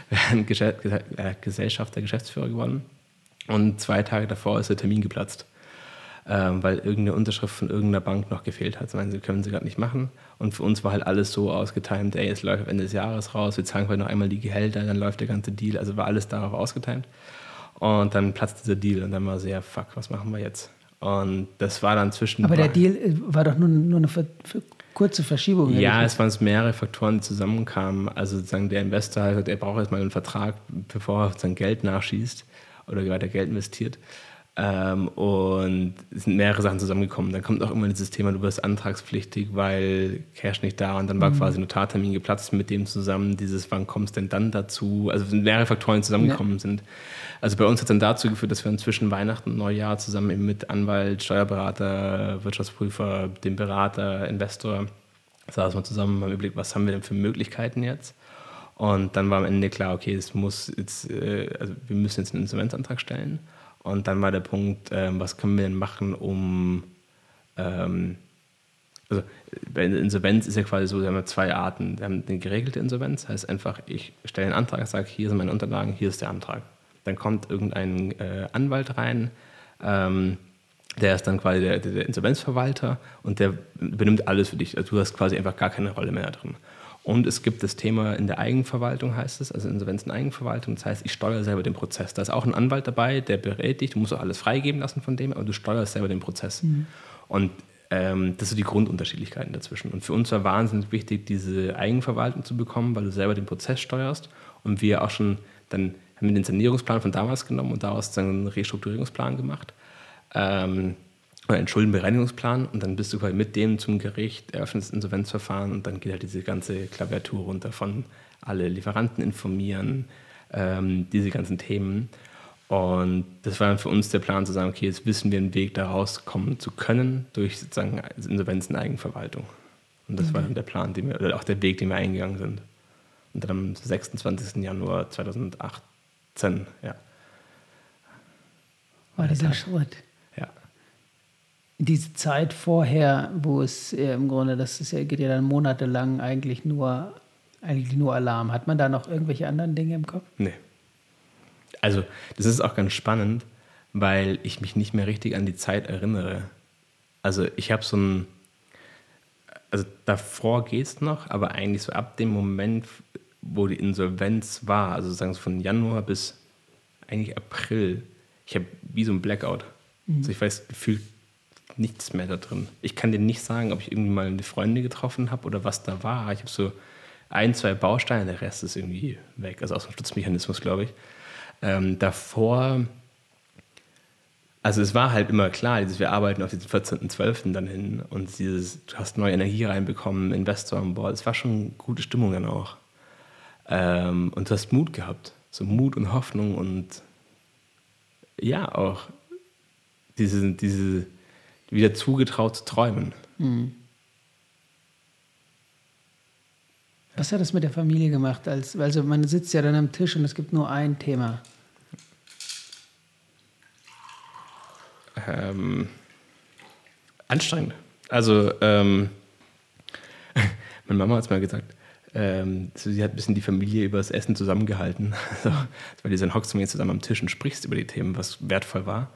wäre Gesellschafter, Geschäftsführer geworden. Und 2 Tage davor ist der Termin geplatzt, weil irgendeine Unterschrift von irgendeiner Bank noch gefehlt hat. Sie können sie gerade nicht machen. Und für uns war halt alles so ausgetimt, ey, es läuft Ende des Jahres raus, wir zahlen vielleicht noch einmal die Gehälter, dann läuft der ganze Deal. Also war alles darauf ausgetimt. Und dann platzt dieser Deal und dann war so, ja, fuck, was machen wir jetzt? Und das war dann zwischen... Aber der Deal war doch nur eine kurze Verschiebung. Ja, es waren mehrere Faktoren, die zusammenkamen. Also sozusagen der Investor halt, der braucht erstmal einen Vertrag, bevor er sein Geld nachschießt oder weiter Geld investiert. Und es sind mehrere Sachen zusammengekommen. Dann kommt auch immer dieses Thema, du wirst antragspflichtig, weil Cash nicht da. Und dann war quasi ein Notartermin geplatzt mit dem zusammen. Dieses, wann kommst du denn dann dazu? Also sind mehrere Faktoren, die zusammengekommen sind. Also bei uns hat es dann dazu geführt, dass wir zwischen Weihnachten und Neujahr zusammen eben mit Anwalt, Steuerberater, Wirtschaftsprüfer, dem Berater, Investor saßen wir zusammen, haben überlegt, was haben wir denn für Möglichkeiten jetzt? Und dann war am Ende klar, okay, es muss jetzt, also wir müssen jetzt einen Insolvenzantrag stellen. Und dann war der Punkt, was können wir denn machen, um, also bei der Insolvenz ist ja quasi so, wir haben 2 Arten. Wir haben eine geregelte Insolvenz, heißt einfach, ich stelle einen Antrag, sage, hier sind meine Unterlagen, hier ist der Antrag. Dann kommt irgendein Anwalt rein, der ist dann quasi der Insolvenzverwalter und der benimmt alles für dich. Also du hast quasi einfach gar keine Rolle mehr da drin. Und es gibt das Thema in der Eigenverwaltung, heißt es, also Insolvenz in Eigenverwaltung. Das heißt, ich steuere selber den Prozess. Da ist auch ein Anwalt dabei, der berät dich. Du musst auch alles freigeben lassen von dem, aber du steuerst selber den Prozess. Und das sind die Grundunterschiedlichkeiten dazwischen. Und für uns war wahnsinnig wichtig, diese Eigenverwaltung zu bekommen, weil du selber den Prozess steuerst. Und wir auch schon, dann haben wir den Sanierungsplan von damals genommen und daraus dann einen Restrukturierungsplan gemacht. Oder einen Schuldenbereinigungsplan und dann bist du quasi mit dem zum Gericht, eröffnest das Insolvenzverfahren und dann geht halt diese ganze Klaviatur runter von alle Lieferanten informieren, diese ganzen Themen. Und das war dann für uns der Plan zu sagen, okay, jetzt wissen wir einen Weg, da rauskommen zu können durch sozusagen Insolvenz in Eigenverwaltung. Und das war dann der Plan, oder auch der Weg, den wir eingegangen sind. Und dann am 26. Januar 2018, ja. War dieser Schritt. Ja. Diese Zeit vorher, wo es im Grunde, geht ja dann monatelang eigentlich nur Alarm. Hat man da noch irgendwelche anderen Dinge im Kopf? Nee. Also das ist auch ganz spannend, weil ich mich nicht mehr richtig an die Zeit erinnere. Also ich habe also davor geht es noch, aber eigentlich so ab dem Moment, wo die Insolvenz war, also sozusagen von Januar bis eigentlich April, ich habe wie so ein Blackout. Also ich weiß gefühlt nichts mehr da drin. Ich kann dir nicht sagen, ob ich irgendwie mal eine Freundin getroffen habe oder was da war. Ich habe so 1, 2 Bausteine, der Rest ist irgendwie weg. Also aus dem Schutzmechanismus, glaube ich. Davor, also es war halt immer klar, wir arbeiten auf diesen 14.12. dann hin und du hast neue Energie reinbekommen, Investor an Bord. Es war schon gute Stimmung dann auch. Und du hast Mut gehabt. So Mut und Hoffnung und ja, auch diese wieder zugetraut zu träumen. Mhm. Was hat das mit der Familie gemacht? Also man sitzt ja dann am Tisch und es gibt nur ein Thema. Anstrengend. Also meine Mama hat es mal gesagt, sie hat ein bisschen die Familie über das Essen zusammengehalten. Also, weil dann hockst du mit zusammen am Tisch und sprichst über die Themen, was wertvoll war.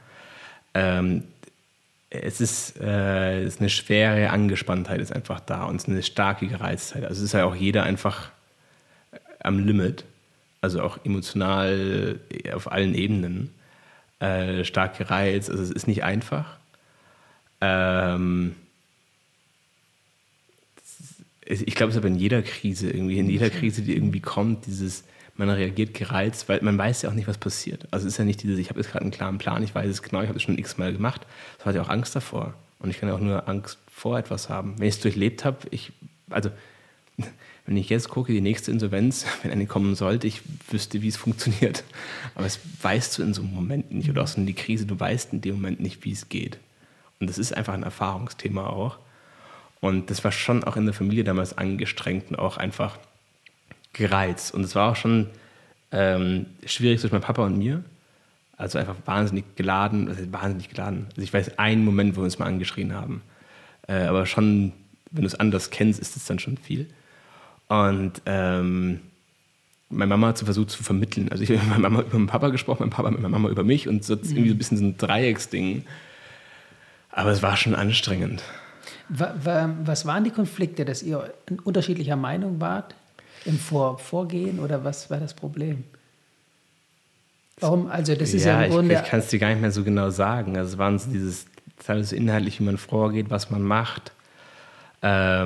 Es ist eine schwere Angespanntheit ist einfach da und es ist eine starke Gereiztheit. Also es ist ja auch jeder einfach am Limit, also auch emotional auf allen Ebenen stark gereizt. Also es ist nicht einfach. Ich glaube, es ist aber in jeder Krise irgendwie, in jeder Krise, die irgendwie kommt, man reagiert gereizt, weil man weiß ja auch nicht, was passiert. Also es ist ja nicht ich habe jetzt gerade einen klaren Plan, ich weiß es genau, ich habe es schon x-mal gemacht. Ich hatte auch Angst davor. Und ich kann ja auch nur Angst vor etwas haben. Wenn ich es durchlebt habe, wenn ich jetzt gucke, die nächste Insolvenz, wenn eine kommen sollte, ich wüsste, wie es funktioniert. Aber es weißt du in so einem Moment nicht. Oder auch so in die Krise, du weißt in dem Moment nicht, wie es geht. Und das ist einfach ein Erfahrungsthema auch. Und das war schon auch in der Familie damals angestrengt und auch einfach gereizt. Und es war auch schon schwierig zwischen meinem Papa und mir. Also einfach wahnsinnig geladen. Also ich weiß einen Moment, wo wir uns mal angeschrien haben. Aber schon, wenn du es anders kennst, ist es dann schon viel. Und meine Mama hat so versucht zu vermitteln. Also ich habe mit meiner Mama über meinen Papa gesprochen, mein Papa mit meiner Mama über mich und so irgendwie so ein bisschen so ein Dreiecksding. Aber es war schon anstrengend. Was waren die Konflikte, dass ihr in unterschiedlicher Meinung wart im Vorgehen oder was war das Problem? Warum? Also das ist ja im Grunde... Ich kann es dir gar nicht mehr so genau sagen. Also es waren so teilweise inhaltlich, wie man vorgeht, was man macht. Aber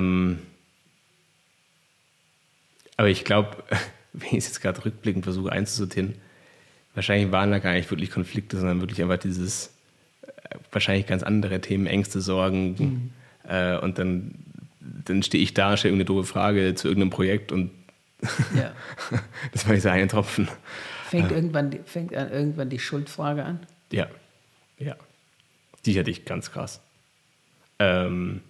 ich glaube, wenn ich es jetzt gerade rückblickend versuche einzusortieren, wahrscheinlich waren da gar nicht wirklich Konflikte, sondern wirklich einfach wahrscheinlich ganz andere Themen, Ängste, Sorgen. Und dann stehe ich da, stelle irgendeine doofe Frage zu irgendeinem Projekt und ja. Das war dieser eine Tropfen. Fängt irgendwann die Schuldfrage an? Ja. Die hatte ich ganz krass. Also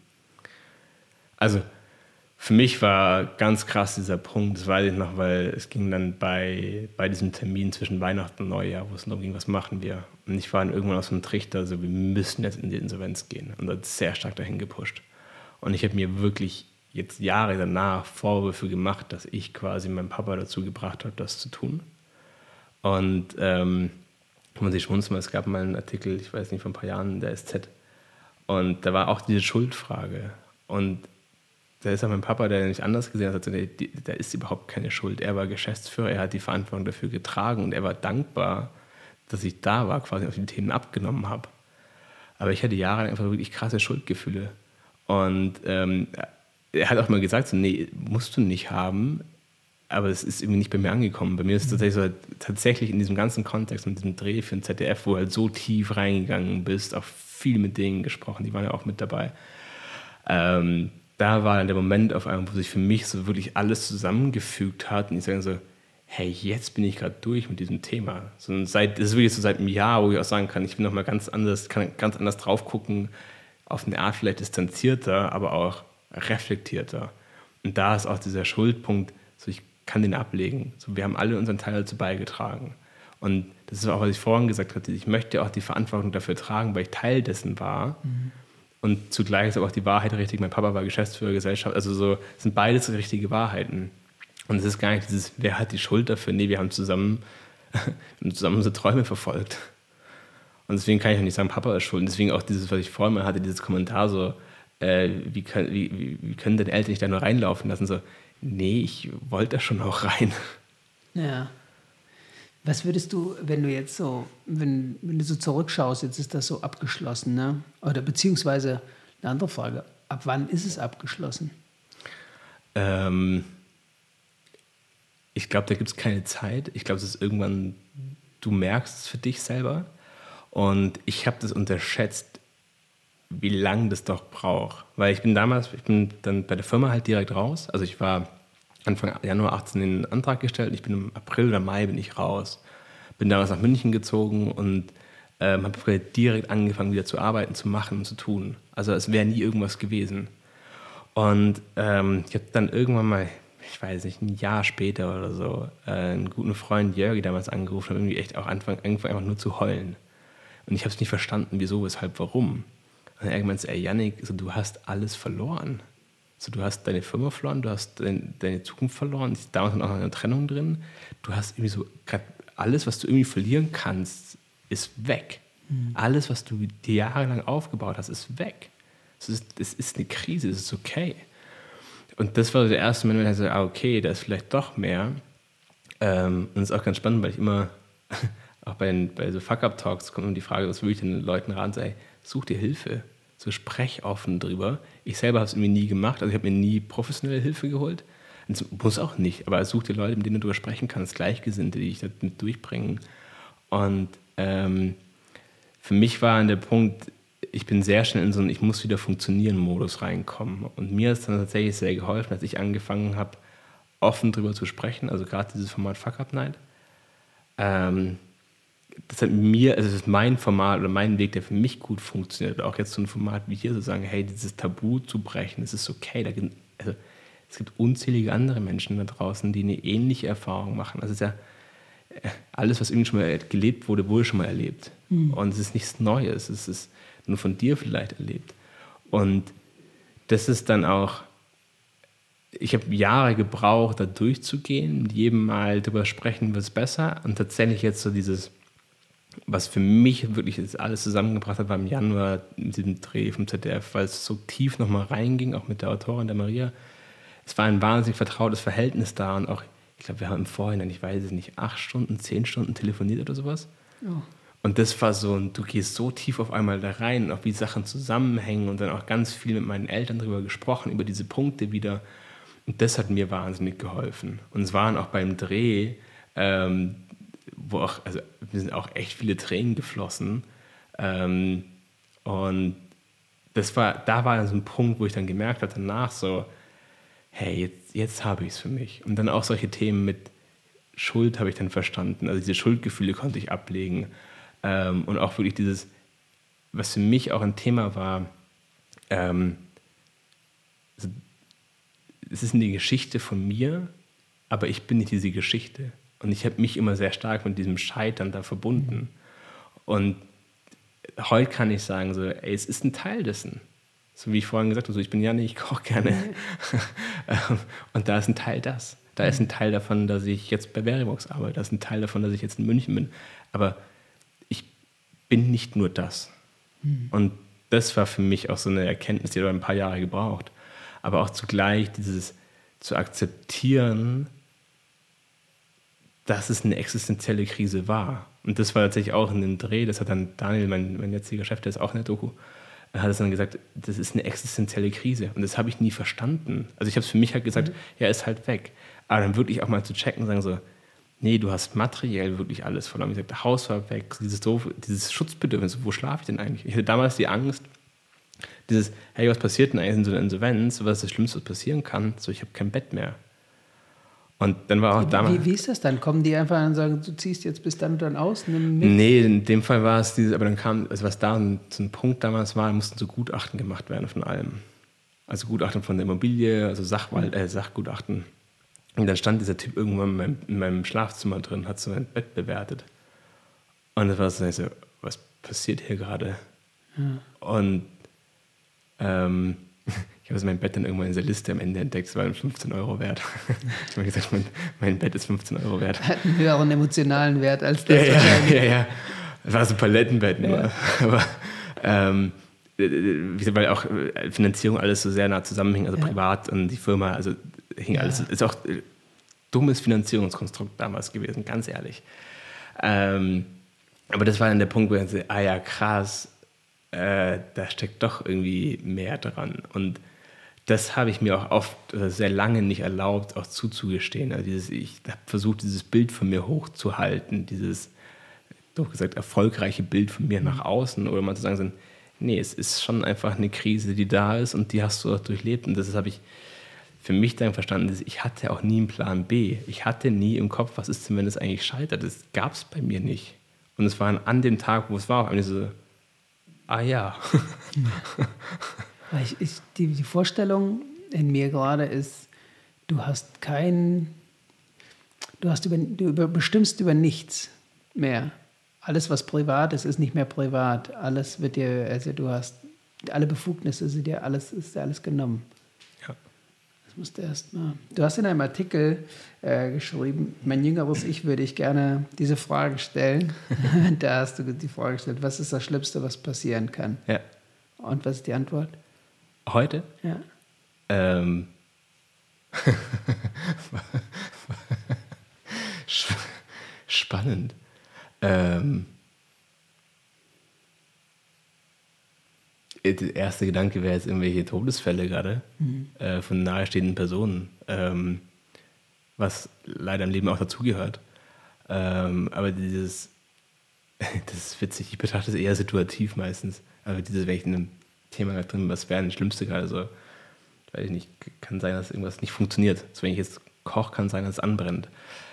für mich war ganz krass dieser Punkt, das weiß ich noch, weil es ging dann bei diesem Termin zwischen Weihnachten und Neujahr, wo es darum ging, was machen wir? Und ich war dann irgendwann aus so einem Trichter, so wir müssen jetzt in die Insolvenz gehen. Und das ist sehr stark dahin gepusht. Und ich habe mir wirklich jetzt Jahre danach Vorwürfe gemacht, dass ich quasi meinen Papa dazu gebracht habe, das zu tun. Und man sich schmunzeln, es gab mal einen Artikel, ich weiß nicht, vor ein paar Jahren in der SZ. Und da war auch diese Schuldfrage. Und da ist auch mein Papa, der nicht anders gesehen hat, da ist überhaupt keine Schuld. Er war Geschäftsführer, er hat die Verantwortung dafür getragen und er war dankbar, dass ich da war, quasi auf die Themen abgenommen habe. Aber ich hatte jahrelang einfach wirklich krasse Schuldgefühle. Und er hat auch mal gesagt, so, nee, musst du nicht haben, aber es ist irgendwie nicht bei mir angekommen. Bei mir ist es tatsächlich in diesem ganzen Kontext, mit diesem Dreh für ein ZDF, wo du halt so tief reingegangen bist, auch viel mit denen gesprochen, die waren ja auch mit dabei. Da war dann der Moment auf einmal, wo sich für mich so wirklich alles zusammengefügt hat und ich sage so, hey, jetzt bin ich gerade durch mit diesem Thema. Das ist wirklich so seit einem Jahr, wo ich auch sagen kann, ich bin nochmal kann ganz anders drauf gucken, auf eine Art vielleicht distanzierter, aber auch reflektierter. Und da ist auch dieser Schuldpunkt, so ich kann den ablegen. So, wir haben alle unseren Teil dazu beigetragen. Und das ist auch, was ich vorhin gesagt hatte, ich möchte auch die Verantwortung dafür tragen, weil ich Teil dessen war. Mhm. Und zugleich ist aber auch die Wahrheit richtig. Mein Papa war Geschäftsführer, Gesellschaft, also so sind beides richtige Wahrheiten. Und es ist gar nicht dieses, wer hat die Schuld dafür? Nee, wir haben zusammen unsere Träume verfolgt. Und deswegen kann ich auch nicht sagen, Papa ist schuld. Und deswegen auch dieses, was ich vorhin mal hatte, dieses Kommentar so, wie können denn Eltern nicht da nur reinlaufen lassen? So, nee, ich wollte da schon auch rein. Ja. Was würdest du, wenn du jetzt so, wenn du so zurückschaust, jetzt ist das so abgeschlossen, ne? Oder beziehungsweise eine andere Frage, ab wann ist es abgeschlossen? Ich glaube, da gibt es keine Zeit. Ich glaube, es ist irgendwann, du merkst es für dich selber. Und ich habe das unterschätzt, wie lange das doch braucht. Weil ich bin dann bei der Firma halt direkt raus. Also ich war Anfang Januar 18 in den Antrag gestellt. Ich bin im April oder Mai bin ich raus. Bin damals nach München gezogen und habe direkt angefangen, wieder zu arbeiten, zu machen und zu tun. Also es wäre nie irgendwas gewesen. Und ich habe dann irgendwann mal, ich weiß nicht, ein Jahr später oder so, einen guten Freund Jörgi damals angerufen und irgendwie echt auch angefangen einfach nur zu heulen. Und ich habe es nicht verstanden, wieso, weshalb, warum. Und er gemeint, ey Yannick, so, du hast alles verloren. So, du hast deine Firma verloren, du hast deine Zukunft verloren, damals war auch noch eine Trennung drin. Du hast irgendwie so, gerade alles, was du irgendwie verlieren kannst, ist weg. Mhm. Alles, was du dir jahrelang aufgebaut hast, ist weg. Es ist eine Krise, es ist okay. Und das war der erste Moment, wo ich so, okay, da ist vielleicht doch mehr. Und das ist auch ganz spannend, weil ich immer, auch bei so Fuck-Up-Talks kommt immer die Frage, was würde ich den Leuten raten, so, ey, such dir Hilfe. So sprech offen drüber. Ich selber habe es irgendwie nie gemacht, also ich habe mir nie professionelle Hilfe geholt. Und das muss auch nicht, aber such dir Leute, mit denen du drüber sprechen kannst, Gleichgesinnte, die dich damit durchbringen. Und für mich war an der Punkt, ich bin sehr schnell in so einen Ich-muss-wieder-funktionieren-Modus reinkommen. Und mir ist dann tatsächlich sehr geholfen, als ich angefangen habe, offen drüber zu sprechen, also gerade dieses Format Fuck Up Night. Das hat mir, also das ist mein Format oder mein Weg, der für mich gut funktioniert. Auch jetzt so ein Format wie hier, so sagen, hey, dieses Tabu zu brechen, das ist okay. Es gibt unzählige andere Menschen da draußen, die eine ähnliche Erfahrung machen. Also es ist ja alles, was irgendwie schon mal gelebt wurde schon mal erlebt. Mhm. Und es ist nichts Neues. Es ist nur von dir vielleicht erlebt. Und das ist dann auch, ich habe Jahre gebraucht, da durchzugehen, mit jedem Mal drüber sprechen, wird es besser. Und tatsächlich jetzt so dieses, was für mich wirklich jetzt alles zusammengebracht hat, war im Januar mit diesem Dreh vom ZDF, weil es so tief nochmal reinging, auch mit der Autorin, der Maria. Es war ein wahnsinnig vertrautes Verhältnis da und auch, ich glaube, wir haben im Vorhinein, ich weiß es nicht, 8 Stunden, 10 Stunden telefoniert oder sowas. Oh. Und das war so, du gehst so tief auf einmal da rein, auch wie Sachen zusammenhängen und dann auch ganz viel mit meinen Eltern drüber gesprochen, über diese Punkte wieder. Und das hat mir wahnsinnig geholfen. Und es waren auch beim Dreh, wo auch, also wir sind auch echt viele Tränen geflossen. Und da war dann so ein Punkt, wo ich dann gemerkt habe, danach so, hey, jetzt habe ich es für mich. Und dann auch solche Themen mit Schuld habe ich dann verstanden. Also diese Schuldgefühle konnte ich ablegen. Und auch wirklich dieses, was für mich auch ein Thema war, es ist eine Geschichte von mir, aber ich bin nicht diese Geschichte. Und ich habe mich immer sehr stark mit diesem Scheitern da verbunden. Und heute kann ich sagen, so, ey, es ist ein Teil dessen. So wie ich vorhin gesagt habe, so, ich bin Janne, ich koche gerne. Und da ist ein Teil das. Da ist ein Teil davon, dass ich jetzt bei Verivox arbeite. Da ist ein Teil davon, dass ich jetzt in München bin. Aber ich bin nicht nur das. Und das war für mich auch so eine Erkenntnis, die hat ein paar Jahre gebraucht. Aber auch zugleich dieses zu akzeptieren, dass es eine existenzielle Krise war. Und das war tatsächlich auch in dem Dreh, das hat dann Daniel, mein jetziger Chef, der ist auch in der Doku, hat es dann gesagt, das ist eine existenzielle Krise. Und das habe ich nie verstanden. Also ich habe es für mich halt gesagt, ja, ist halt weg. Aber dann wirklich auch mal zu checken und sagen so, nee, du hast materiell wirklich alles verloren. Ich sagte, das Haus war weg, dieses Schutzbedürfnis, wo schlafe ich denn eigentlich? Ich hatte damals die Angst, hey, was passiert denn eigentlich in so einer Insolvenz? Was ist das Schlimmste, was passieren kann? So, ich habe kein Bett mehr. Und dann war auch damals. Wie ist das dann? Kommen die einfach und sagen, du ziehst jetzt bis dann und dann aus? Nee, in dem Fall war es aber dann kam, also was da so ein Punkt damals war, mussten so Gutachten gemacht werden von allem. Also Gutachten von der Immobilie, also Sachgutachten. Und dann stand dieser Typ irgendwann in meinem Schlafzimmer drin, hat so mein Bett bewertet. Und das war so, was passiert hier gerade? Ja. Und ich habe mein Bett dann irgendwann in dieser Liste am Ende entdeckt, es war 15 € wert. Ich habe gesagt, mein Bett ist 15 € wert. Hat einen höheren emotionalen Wert als das. Ja. Das war so ein Palettenbett nur. Ja. Aber weil auch Finanzierung alles so sehr nah zusammenhing, also privat und die Firma, also hing alles, ist auch dummes Finanzierungskonstrukt damals gewesen, ganz ehrlich. Aber das war dann der Punkt, wo ich dachte, ah ja, krass, da steckt doch irgendwie mehr dran. Und das habe ich mir auch oft sehr lange nicht erlaubt, auch zuzugestehen. Also ich habe versucht, dieses Bild von mir hochzuhalten, dieses, doch gesagt, erfolgreiche Bild von mir nach außen, oder mal zu sagen, nee, es ist schon einfach eine Krise, die da ist und die hast du auch durchlebt. Und das habe ich für mich dann verstanden, dass ich hatte auch nie einen Plan B. Ich hatte nie im Kopf, was ist denn, wenn es eigentlich scheitert? Das gab es bei mir nicht. Und es war an dem Tag, wo es war, auch so, ah ja. Die Vorstellung in mir gerade ist, du bestimmst über nichts mehr. Alles, was privat ist, ist nicht mehr privat. Alles wird dir, also du hast alle Befugnisse, ist dir alles genommen. Ja. Das musst du erst mal. Du hast in einem Artikel geschrieben, mein jüngeres Ich würde ich gerne diese Frage stellen. Da hast du die Frage gestellt, was ist das Schlimmste, was passieren kann? Ja. Und was ist die Antwort? Heute? Ja. Spannend. Der erste Gedanke wäre jetzt irgendwelche Todesfälle gerade von nahestehenden Personen, was leider im Leben auch dazugehört. Aber das ist witzig, ich betrachte es eher situativ meistens. Aber wenn ich in einem Thema gerade drin, was wäre das Schlimmste gerade so? Weiß ich nicht, kann sein, dass irgendwas nicht funktioniert. Also wenn ich jetzt koche, kann sein, dass es anbrennt.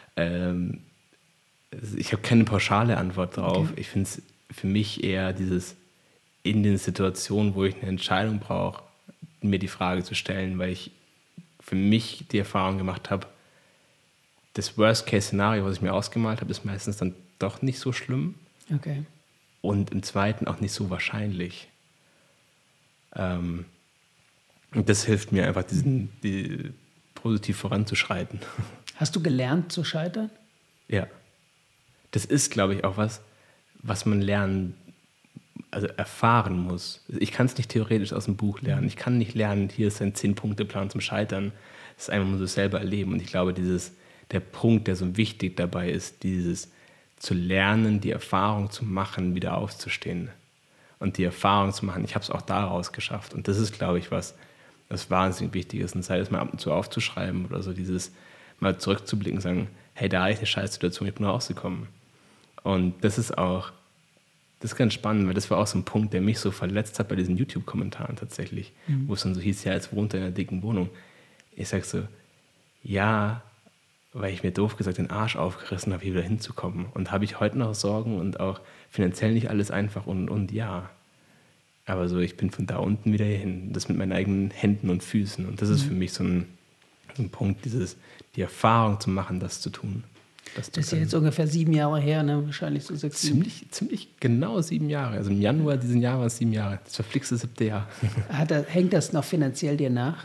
Ich habe keine pauschale Antwort drauf. Okay. Ich finde es für mich eher dieses in den Situationen, wo ich eine Entscheidung brauche, mir die Frage zu stellen, weil ich für mich die Erfahrung gemacht habe, das Worst-Case-Szenario, was ich mir ausgemalt habe, ist meistens dann doch nicht so schlimm. Okay. Und im zweiten auch nicht so wahrscheinlich. Und das hilft mir einfach, positiv voranzuschreiten. Hast du gelernt zu scheitern? Ja. Das ist, glaube ich, auch was man erfahren muss. Ich kann es nicht theoretisch aus dem Buch lernen. Ich kann nicht lernen, hier ist ein 10-Punkte-Plan zum Scheitern. Das ist einfach, man muss es selber erleben. Und ich glaube, der Punkt, der so wichtig dabei ist, dieses zu lernen, die Erfahrung zu machen, wieder aufzustehen. Und die Erfahrung zu machen, ich habe es auch daraus geschafft. Und das ist, glaube ich, was wahnsinnig wichtig ist. Und sei es mal ab und zu aufzuschreiben oder so, dieses mal zurückzublicken und sagen, hey, da hatte ich eine Scheißsituation, ich bin rausgekommen. Und das ist ganz spannend, weil das war auch so ein Punkt, der mich so verletzt hat bei diesen YouTube-Kommentaren tatsächlich, wo es dann so hieß, ja, jetzt wohnt er in einer dicken Wohnung. Ich sag so, ja, weil ich mir doof gesagt den Arsch aufgerissen habe, hier wieder hinzukommen. Und habe ich heute noch Sorgen und auch finanziell nicht alles einfach und ja. Aber so, ich bin von da unten wieder hin. Das mit meinen eigenen Händen und Füßen. Und das ist für mich so ein Punkt, die Erfahrung zu machen, das zu tun. Das ist ja jetzt ungefähr 7 Jahre her, ne? Wahrscheinlich so 6, 7. Ziemlich genau 7 Jahre. Also im Januar diesen Jahr war es 7 Jahre. Das verflixte 7. Jahr. Hängt das noch finanziell dir nach?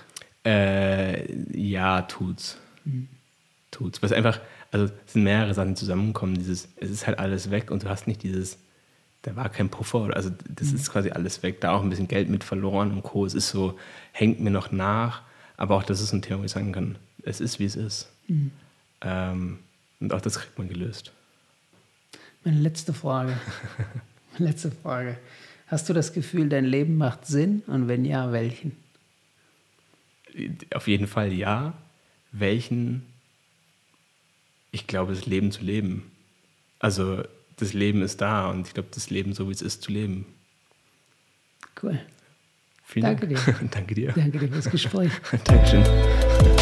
Ja, tut's. Tut's. Was einfach, also es sind mehrere Sachen zusammengekommen. Es ist halt alles weg und du hast nicht da war kein Puffer. Also das ist quasi alles weg. Da auch ein bisschen Geld mit verloren und Co. Es ist so, hängt mir noch nach. Aber auch das ist ein Thema, wo ich sagen kann, es ist, wie es ist. Und auch das kriegt man gelöst. Meine letzte Frage. Hast du das Gefühl, dein Leben macht Sinn? Und wenn ja, welchen? Auf jeden Fall ja. Welchen? Ich glaube, das Leben zu leben. Also das Leben ist da und ich glaube, das Leben, so wie es ist, zu leben. Cool. Vielen Dank. Danke dir. Danke dir. Danke dir fürs Gespräch. Dankeschön.